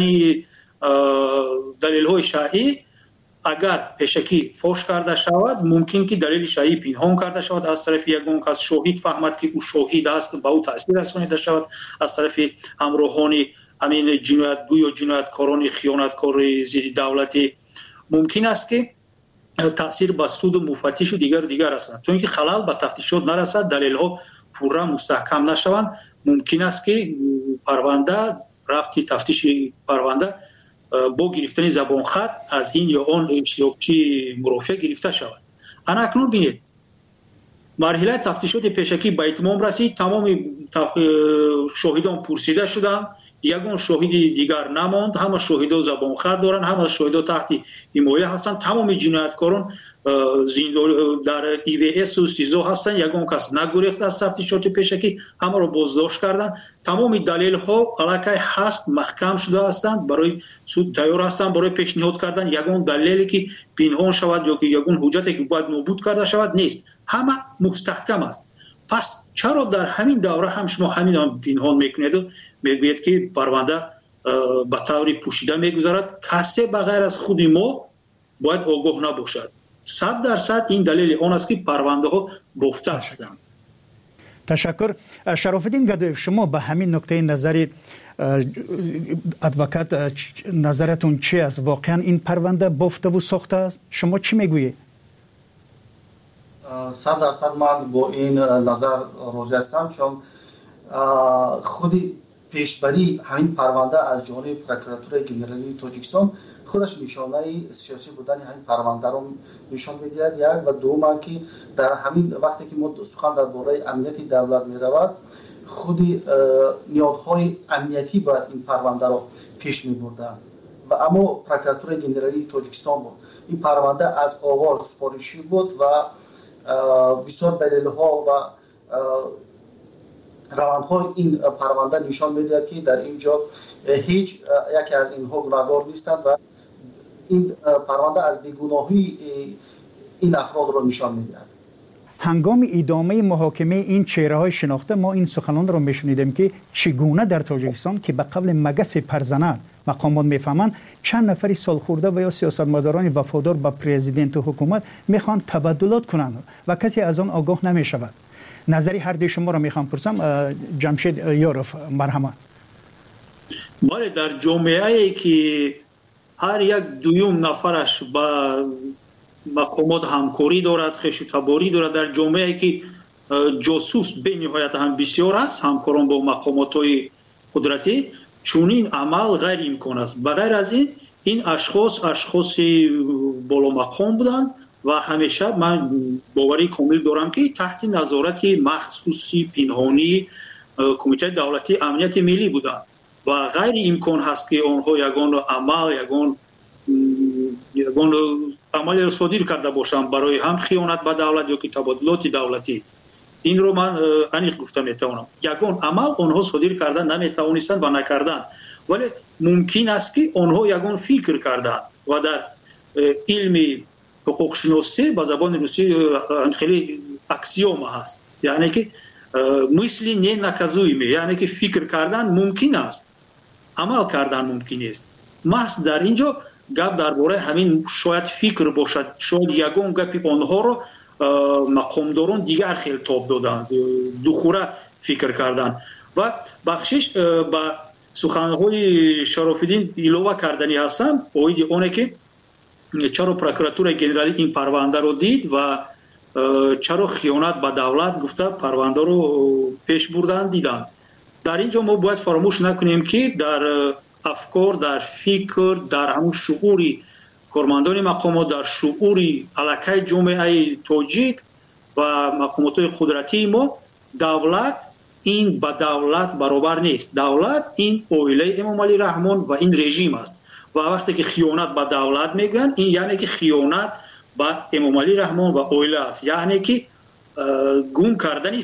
دلیل های شایع، اگر پیشکی فاش کرده شود ممکن که دلیل شایع پنهان کرده شود از طرف یگان کس، شاهد فهمد که او شاهد است به او تاثیر رسانیده شود از طرف همراهان همین جنایتگو یا جنایتکاران خیانتکار ضد دولتی. ممکن است که تاثیر به سود و مفتش و دیگر است، چون که خلل به تفتیشات نرسد، دلیل ها پورا مستحکم نشوند. ممکن است که پرونده رفتی تفتیش پرونده با گرفتن زبان خط از این یا آن اشتراکچی مرافع گرفته شود. انا اکنون بینید مرحله تفتیشات پیشکی به اتمام رسید، تمام شاهدان پرسیده شدند، یگان شاهد دیگر نماند، همه شاهدا زبان خط دارند، همه شاهدا تحت حمایه هستند، تمام جنایتکاران در EVS و سیزو هستند، یگان کس نگریخت از تفتیشات پیشکی، همه را بازداشت کردند. تمام دلیل ها علاقه هست، محکم شده هستند، برای سود تیار هستند برای پیشنهاد کردن یگان دلیلی که پنهان شود یا که یگان حجتی که باید نابود کرده شود نیست، همه مستحکم است. پس چرا در همین دوره هم شما همین پنهان میکنید و میگوید که پرونده به طور پوشیده میگذارد؟ کسی بغیر از خود ما باید آگاه نباشد. 100% این دلیل آن است که پرونده ها گفته هستند. تشکر. شرافالدین گدایف، شما به همین نکته نظر ادوکات نظرتون چی است؟ واقعا این پرونده بافته و ساخته است؟ شما چی میگویید؟ 100% من با این نظر راضی هستم، چون خودی پیشبری همین پرونده از جانب پروکراتور گنرالی تاجیکستان خودش نشانه سیاسی بودن همین پرونده رو نشان می‌دهد. یک و دوم که در همین وقتی که ما سخن درباره امنیت دولت می‌رود، خودی نیازهای امنیتی باید این پرونده رو پیش می‌بردن و اما پروکراتور گنرالی تاجیکستان بود. این پرونده از آغاز سفارشی بود و بسیار دلیل‌ها و روندهای این پرونده نشان می‌دهد که در اینجا هیچ یکی از اینها گناهکار نیستند و این پرونده از بیگناهی این افراد را نشان می‌دهد. هنگام ادامه محاکمه این چهره‌های شناخته ما این سخنان را می‌شنیدیم که چگونه در تاجیکستان که به قبل مگس پرزنه مقامات میفهمند چند نفری سالخورده و یا سیاستمداران وفادار به پرزیدنت و حکومت میخوان تبادلات کنند و کسی از آن آگاه نمیشود. نظری هر دوی شما را میخوام پرسم. جمشید یاروف، مرحمت. بله، در جامعه‌ای که هر یک دویم نفرش با مقامات همکاری دارد، خش و تباری دارد، در جامعه‌ای که جاسوس به نهایت هم بسیار است، همکاران با مقامات‌های قدرتی، چونین عمل غیر امکان است. بغیر از این اشخاص بالا مقام بودند و همیشه من باوری کامل دارم که تحت نظارت مخصوصی پنهانی کمیته دولتی امنیت ملی بودند و غیر امکان هست که آنها یگان عمل، یگان یگان عملی را صادر کرده باشند برای هم خیانت به دولت یا که تبادلات دولتی، این رو من انیق گفته میتوانم. یگان عمل آنها صادر کردن نمیتوانستند و نکردند، ولی ممکن است که آنها یگان فکر کردند و در علم حقوق شناسی به زبان روسی خیلی اکسیوم هست، یعنی که مثل نه نکازویمی، یعنی که فکر کردن ممکن است، عمل کردن ممکن است. محض در اینجا گپ درباره همین شاید فکر باشد، شاید یگان گپی آنها رو مقامداران دیگر خیلی تاب دادند، دوخوره فکر کردن و بخشش به سخنهای شرافالدین ایلوه کردنی هستم اوید اونه که چرا پروکراتور گنرالی این پرونده رو دید و چرا خیانت به دولت گفته پرونده رو پیش بردن دیدن. در اینجا ما باید فراموش نکنیم که در افکار، در فکر، در همون شعوری کارمندان مقامات، در شعوری علاقه جامعه تاجیک و مقامات قدرتی ما، دولت این با دولت برابر نیست. دولت این اویله امام علی رحمان و این رژیم است و وقتی که خیانت به دولت میگن این یعنی که خیانت به امام علی رحمان و اویله است، یعنی که گم کردن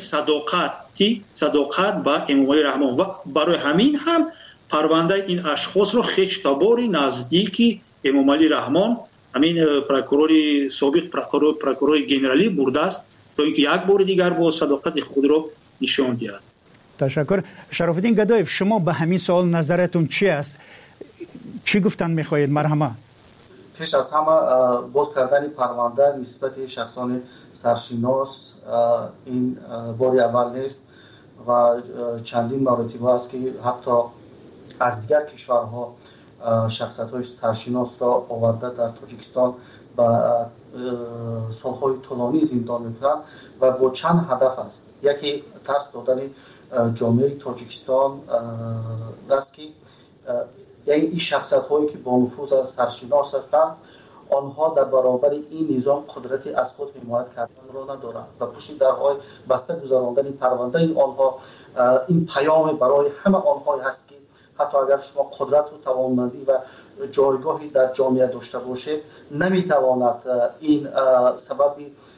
صداقت به امام علی رحمان و برای همین هم پرونده این اشخاص رو خیلی تباری نزدیکی امام علی رحمان همین پروکورور سابق پروکورور گنرالی برده است تا اینکه یک بار دیگر با صداقت خود رو نشان دهد. تشکر. شرافالدین گدایف، شما به همین سوال نظرتون چی است؟ چی گفتن میخواهید؟ مرحمه. پیش از همه باز کردن پرونده نسبت شخصان سرشناس این بار اول نیست و چندین مراتب است که حتی از دیگر کشورها شخصیت‌های سرشناس را آورده در تاجیکستان و سالهای طولانی زندان میکنند و با چند هدف است. یکی ترس دادن جامعه تاجیکستان است که یعنی این شخصیت‌هایی که با نفوذ از سرشناس هستند آنها در برابر این نظام قدرتی از خود حمایت کردن را ندارند و پشت درهای بسته گذراندن پرونده این آنها این پیام برای همه آنها هست که حتی اگر شما قدرت و توانمندی و جایگاهی در جامعه داشته باشید نمیتواند این سبب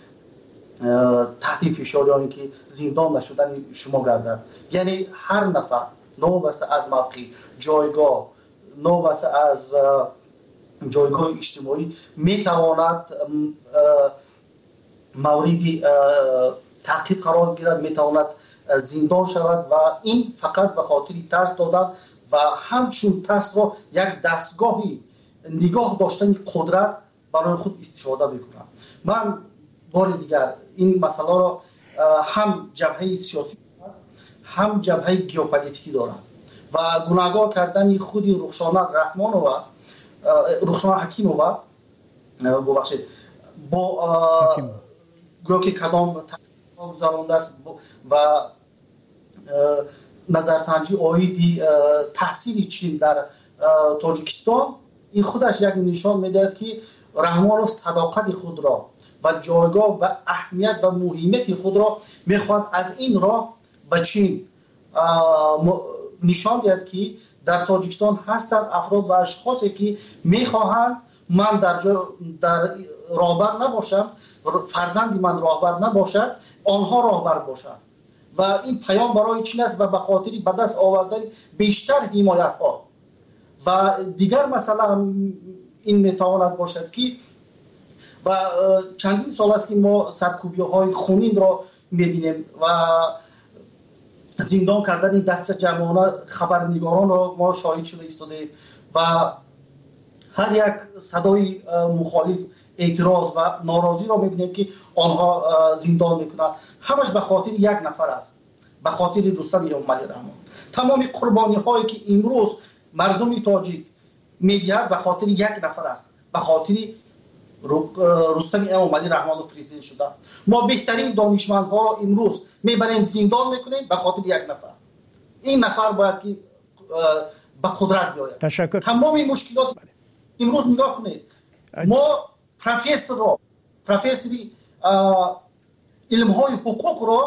تحت فشار یا اینکه زندان نشدن شما گردد. یعنی هر نفر نوبسته از موقع جایگاه، نوبسته از جایگاه اجتماعی میتواند موردی تحقیق قرار گیرد، میتواند زندان شود و این فقط به خاطر ترس دادن و همچون ترس را یک دستگاهی نگاه داشتن قدرت برای خود استفاده میکنند. من بار دیگر این مسئله را هم جبهه سیاسی هم جبهه گیوپولیتیکی دارم و گناهگار کردن خودی رخشانه رحمانووا، رخشانه حکیمووا ببخشید با گویا که کدام تحقیق گذرانده است و نظرسنجی آیدی تحصیل چین در تاجیکستان، این خودش یک نشان میدهد که رحمانوف صداقت خود را و جایگاه و اهمیت و مهمیت خود را میخواهد از این راه به چین نشان دهد که در تاجیکستان هستند افراد و اشخاصی که میخواهند من در راهبر نباشم، فرزندی من راهبر نباشد، آنها راهبر باشند و این پیام برای چین است و به خاطر به دست آوردن بیشتر حمایت ها و دیگر مثلا این میتواند باشد که و چندین سال است که ما سرکوبی های خونین را میبینیم و زندان کردن دست جمعانه خبرنگاران را ما شاهد شده ایستادیم و هر یک صدای مخالف اعتراض و ناراضی را میبینیم که آنها زندان میکنند. همش به خاطر یک نفر است، به خاطر رستم امام علی رحمان. تمام قربانی هایی که امروز مردم تاجیک میدهد به خاطر یک نفر است، به خاطر رستم امام علی رحمان و پرزیدنت شده. ما بهترین دانشمندها را امروز میبریم زندان میکنیم به خاطر یک نفر. این نفر باید که به قدرت بیاید. تشکر. تمام این مشکلات امروز نگاه کنید. ما پروفسوری علم های حقوق را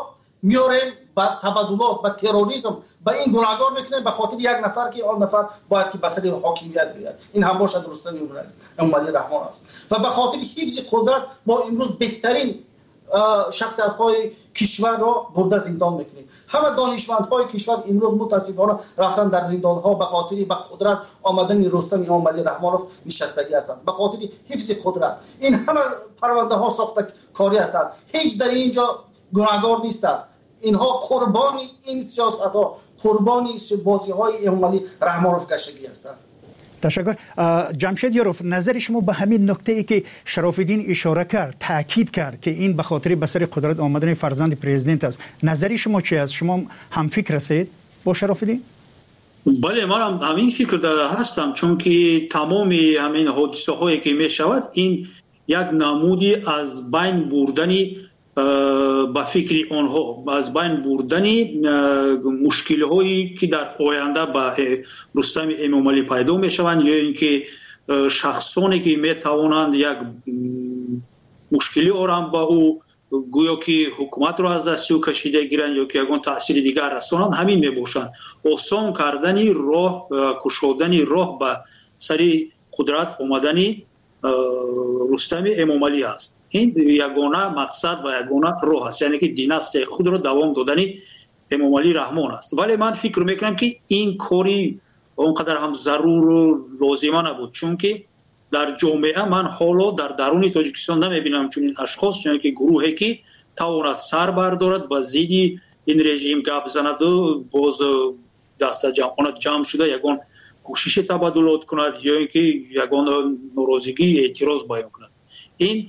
میاریم با تبادلات با تروریسم با این گناهکار میکنیم به خاطر یک نفر که آن نفر باید که بسر حاکمیت بیاد. این هم باشد رستم امامعلی رحمان است و به خاطر حفظ قدرت ما امروز بهترین شخصیت های کشور را برده زندان میکنیم. همه دانشمند های کشور امروز متاسفانه رفتن در زندان ها به خاطر به قدرت آمدن رستم امامعلی رحمانوف نشستگی هستند، به خاطر حفظ قدرت. این همه پرونده ها ساخته کاری هستند، هیچ در اینجا گناهکار نیستند. اینها قربان این سیاست ها، قربان بازی های امامعلی رحمانوف گشتگی هستند. تشکر. جمشید یاروف، نظر شما به همین نکته ای که شراف‌الدین اشاره کرد، تاکید کرد که این به خاطر به سر قدرت آمدن فرزند پرزیدنت است، نظر شما چی است؟ شما هم فکر هستید با شراف‌الدین؟ بله، من هم همین فکر داره هستم، چون که تمام همین حادثه هایی که می شود این یک نمودی از بین بردنی با فکر آنها، از بین بردنی مشکل هایی که در آینده با رستم امامعلی پیدا می شوند، یا اینکه شخصانی که می توانند یک مشکلی آرام با او گویا که حکومت را از دست او کشیده گیرند یا که یگان تأثیر دیگر رسانند، همین می باشند. آسان کردنی راه، کشودنی راه به سر قدرت آمدنی رستم امامعلی است. این یگانه مقصد و یگانه راه است، یعنی که دیناستی خود را دوام دادنی امامعلی رحمان است. ولی من فکر میکنم که این کاری اونقدر هم ضرور و لازمه نبود، چون که در جامعه من حالا در درون تاجیکستان نمیبینم چون این اشخاص، چون که گروهی که تواند سر بردارد و زیدی این رژیم گپ زند و باز دست جمع شده یگان کوشش تبادلات کند یا اینکه یگان ناراضگی اعتراض بیان کند. این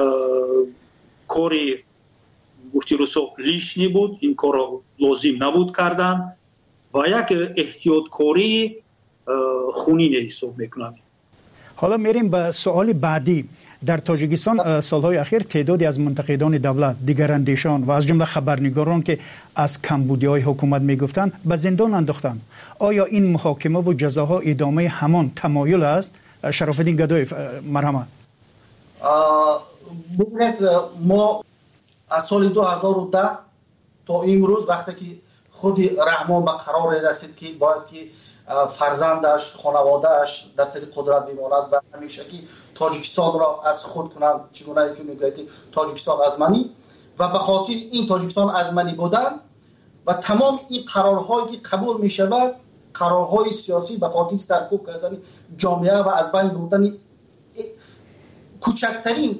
کاری گفتی رسو لیشنی بود، این کار لازم نبود کردن و یک احتیاط کاری خونین حساب میکنم. حالا میریم به سوال بعدی. در تاجیکستان سالهای اخیر تعدادی از منتقدان دولت، دیگراندیشان و از جمله خبرنگاران که از کمبودی‌های حکومت میگفتند به زندان انداختند. آیا این محاکمه و جزاها ادامه همان تمایل است؟ شراف‌الدین گدایف، مرحمت. ما از سال 2010 تا امروز وقتی که خود رحمان به قرار رسید که باید که فرزندش، خانوادهش در سر قدرت بماند و همیشه که تاجیکستان را از خود کنند، چگونه که میگوید تاجیکستان از منی، و به خاطر این تاجیکستان از منی بودن و تمام این قرارهایی که قبول می شود، قرارهای سیاسی به خاطر سرکوب کردن جامعه و از بین بردن کوچکترین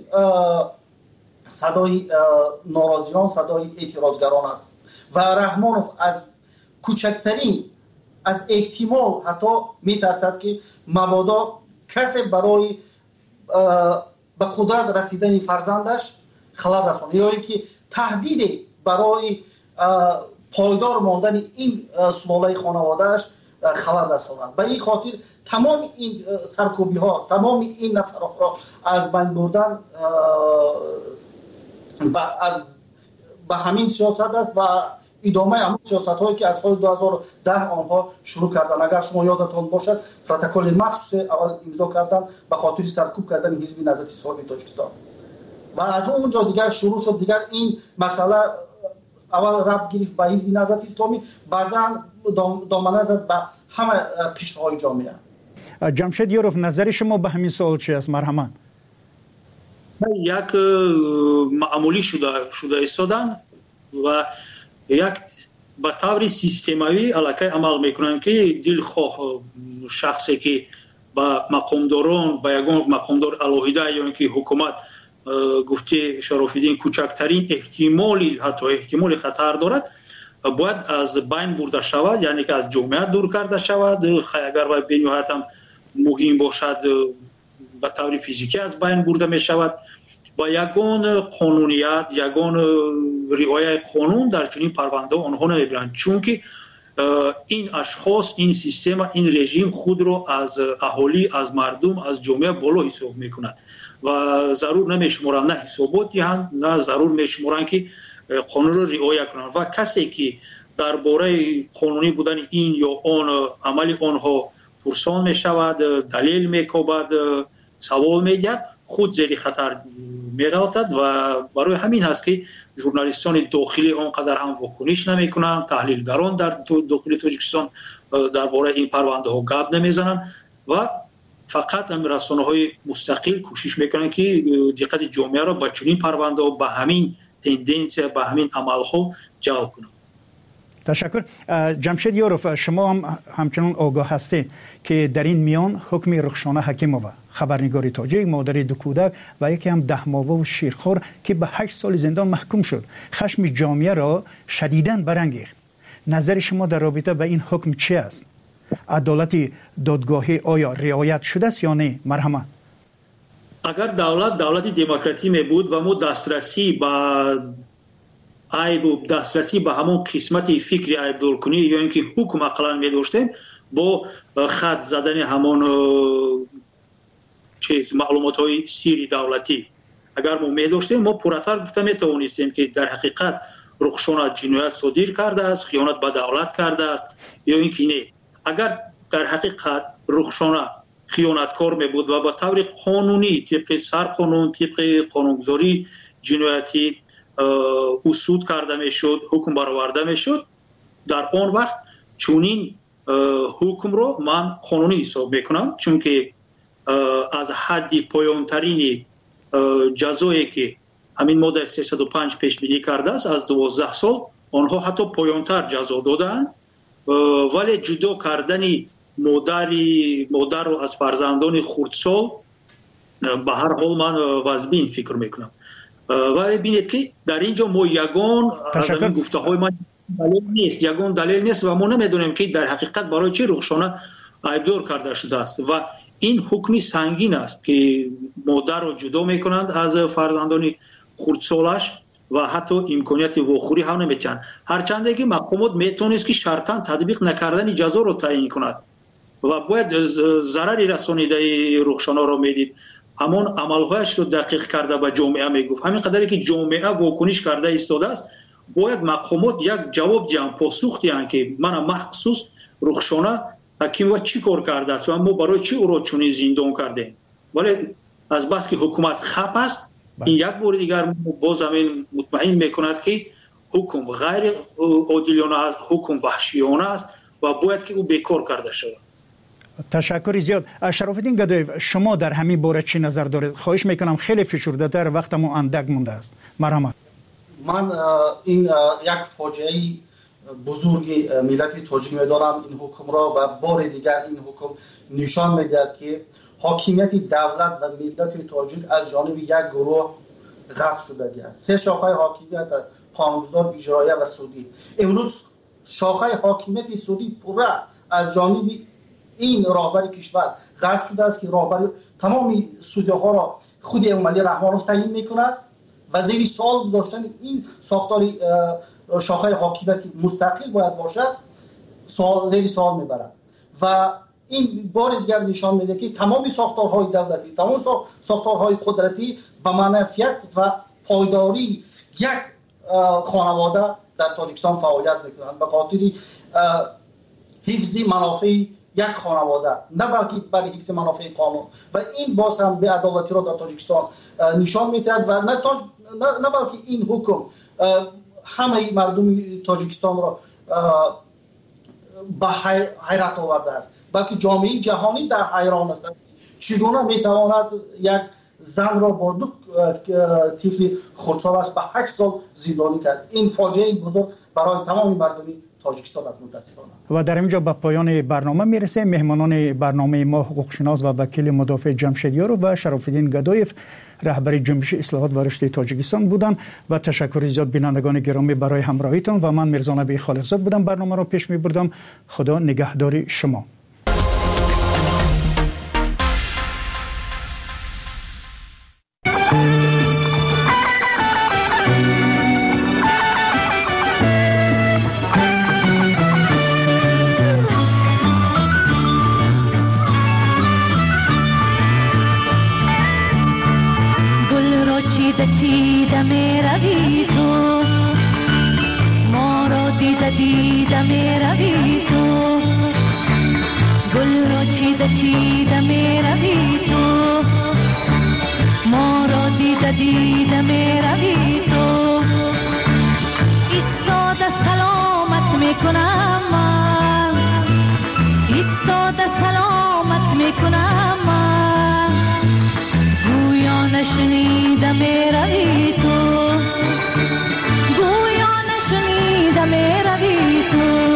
صدای ناراضیان، صدای اعتراضگران است و رحمانوف از کوچکترین از احتمال حتی میترسد که مبادا کسی برای به قدرت رسیدن فرزندش خلل رساند یا اینکه تهدید برای پایدار ماندن این سلاله خانوادهش خلل رساند. به این خاطر تمام این سرکوبی ها، تمام این نفرات را از بین بردن به همین سیاست است و ادامه همون سیاست هایی که از سال 2010 آنها شروع کردن. اگر شما یادتان باشد پروتکل مخصوص اول امضا کردن به خاطر سرکوب کردن حزب نهضت اسلامی تاجیکستان و از اونجا دیگر شروع شد. دیگر این مسئله اول ربط گرفت به حزب نهضت اسلامی، بعدا دامنه زد به همه قشرهای جامعه. جمشید یاروف، نظر شما به همین سوال چی است؟ مرحمت. یک معمولی شده ایستادن و یک به طور سیستماوی علاقه عمل میکنن که دلخواه شخصی که با مقامداران، با یگان مقامدار الهیده یا اینکه حکومت گفته شراف‌الدین کوچکترین احتمالی، حتی احتمال خطر دارد، باید از بین برده شود، یعنی که از جامعه دور کرده شود. اگر باید به نهایت هم مهم باشد به طور فیزیکی از بین برده می شود. با یگان قانونیت، یگان رعایت قانون در چنین پرونده آنها نمیبرند، چون که این اشخاص، این سیستم، این رژیم خود را از اهالی، از مردم، از جامعه بالا حساب میکند و ضرور نمیشمارند نه حسابات دهند، نه ضرور میشمارند که قانون را رعایت کنند و کسی که درباره قانونی بودن این یا آن عمل آنها پرسان میشود، دلیل میکوبد، سوال میگه، خود زیر خطر می‌غلطد و برای همین هست که ژورنالیستان داخلی آنقدر هم واکنش نمی‌کنند، تحلیلگران در داخل تاجیکستان درباره این پرونده ها گپ نمی‌زنند و فقط رسانه‌های مستقل کوشش می‌کنند که دقت جامعه را به چنین پرونده ها، به همین تندنسی، به همین عمل‌ها جلب کنند. تشکر. جمشید یاروف، شما هم همچنان آگاه هستید که در این میان حکم رخشانه حکیمووا، خبرنگار تاجیک، مادر دو کودک و یکی هم 10 ماهه و شیرخوار که به 8 سال زندان محکوم شد، خشم جامعه را شدیداً برانگیخت. نظر شما در رابطه با این حکم چی است؟ عدالت دادگاهی آیا رعایت شده است یا نه؟ مرحمت. اگر دولت دموکراتی می بود و ما دسترسی به همون قسمت فکری عیبدار کنی یا اینکه حکم اقلا می داشتیم، با خط زدن همون معلومات های سیری دولتی اگر ما می داشتیم، ما پورتر گفته می توانستیم که در حقیقت رخشانه جنایت صادر کرده است، خیانت به دولت کرده است یا اینکه نه. اگر در حقیقت رخشانه خیانتکار می بود و با طور قانونی طبق سرقانون، طبق قانونگذاری جنایتی اصول کرده می شد، حکم برآورده می شد، در آن وقت چونین حکم رو من قانونی حساب میکنم، چون که از حد پایانترین جزایی که همین ماده 305 پیش بینی کرده است از 12 سال، آنها حتی پایانتر جزا دادند، ولی جدا کردن مادر رو از فرزندان خردسال به هر حال من واجبین فکر میکنم. و ببینید که در اینجا ما یگان از این گفته های من دلیل نیست و ما نمیدونیم که در حقیقت برای چه رخشانه عیبدار کرده شده است و این حکمی سنگین است که مادر رو جدا میکنند از فرزندان خردسالش و حتی امکانیت واخوری هم نمیتن، هرچند که مقامات میتونست که شرطاً تطبیق نکردن جزا رو تعیین کند و باید ضرری رسانیده رخشانه رو میدید، همون عملهایش رو دقیق کرده به جامعه میگفت. همین قدری که جامعه واکنش کرده ایستاده است، باید مقامات یک جواب دیان، پاسخ دیان که من مخصوص رخشانه حکیم و چی کار کرده است و ما برای چی او را چنین زندان کردیم. ولی از بس که حکومت خپ است، این یک بار دیگر باز همین مطمئن میکند که حکم غیر عادلانه است، حکم وحشیانه است و باید که او بیکار کرده شود. تشکر زیاد. شرافالدین گدایف، شما در همین باره چی نظر دارید؟ خواهش میکنم خیلی فشرده تر، وقتمون اندک مونده است. مرحمت. من این یک فاجعه بزرگی ملت تاجیک میدارم این حکم را و بار دیگر این حکم نشان میدهد که حاکمیت دولت و ملت تاجیک از جانب یک گروه غصب شده است. 3 شاخه حاکمیت، قانونگذار، اجرایی و سودی. امروز شاخه حاکمیت سودی پوره از جانب این راهبر کشور غصب شده است که راهبر تمام سودی ها را خود امامعلی رحمانوف تعیین میکند و زیر سوال گذاشتن این ساختار شاخه حاکمیت مستقل باید باشد زیر سوال میبرد و این بار دیگر نشان میده که تمام ساختارهای دولتی، تمام ساختارهای قدرتی به منفعت و پایداری یک خانواده در تاجیکستان فعالیت میکنند به خاطر حفظ منافع یک خانواده، نه بلکه برای حفظ منافع قانون و این باز هم به عدالتی را در تاجیکستان نشان میدهد و نه بلکه این حکم همه مردم تاجیکستان را به حیرت آورده است، بلکه جامعه جهانی در حیران است چگونه میتواند یک زن را با 2 طفل خردسال است به 8 سال زندانی کرد. این فاجعه بزرگ برای تمام مردم تاجیکستان است متاسفانه. و در اینجا به پایان برنامه میرسه. مهمانان برنامه ما حقوقشناس و وکیل مدافع جمشید یاروف و شرافالدین گدایف رهبر جنبش اصلاحات و رشد تاجیکستان بودند و تشکر زیاد بینندگان گرامی برای همراهیتان و من میرزا نبی خالقزاد بودم برنامه را پیش میبردم. خدا نگهدار شما. چیده می روی تو، ما را دیده می روی تو، گل را چیده می روی تو، ما را دیده دیده می روی تو ایستاده سلامت می کنم من ایستاده سلامت می کنم من گویا نشنیده می روی تو گویا نشنیده می روی تو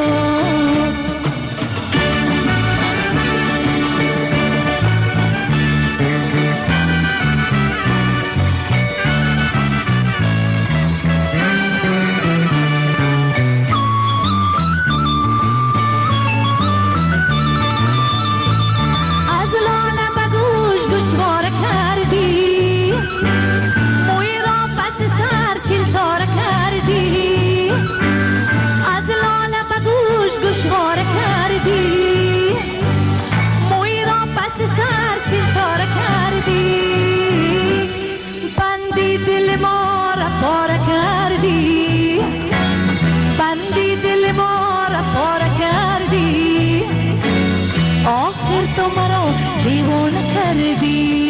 آخر تو مرا دیوانه کردی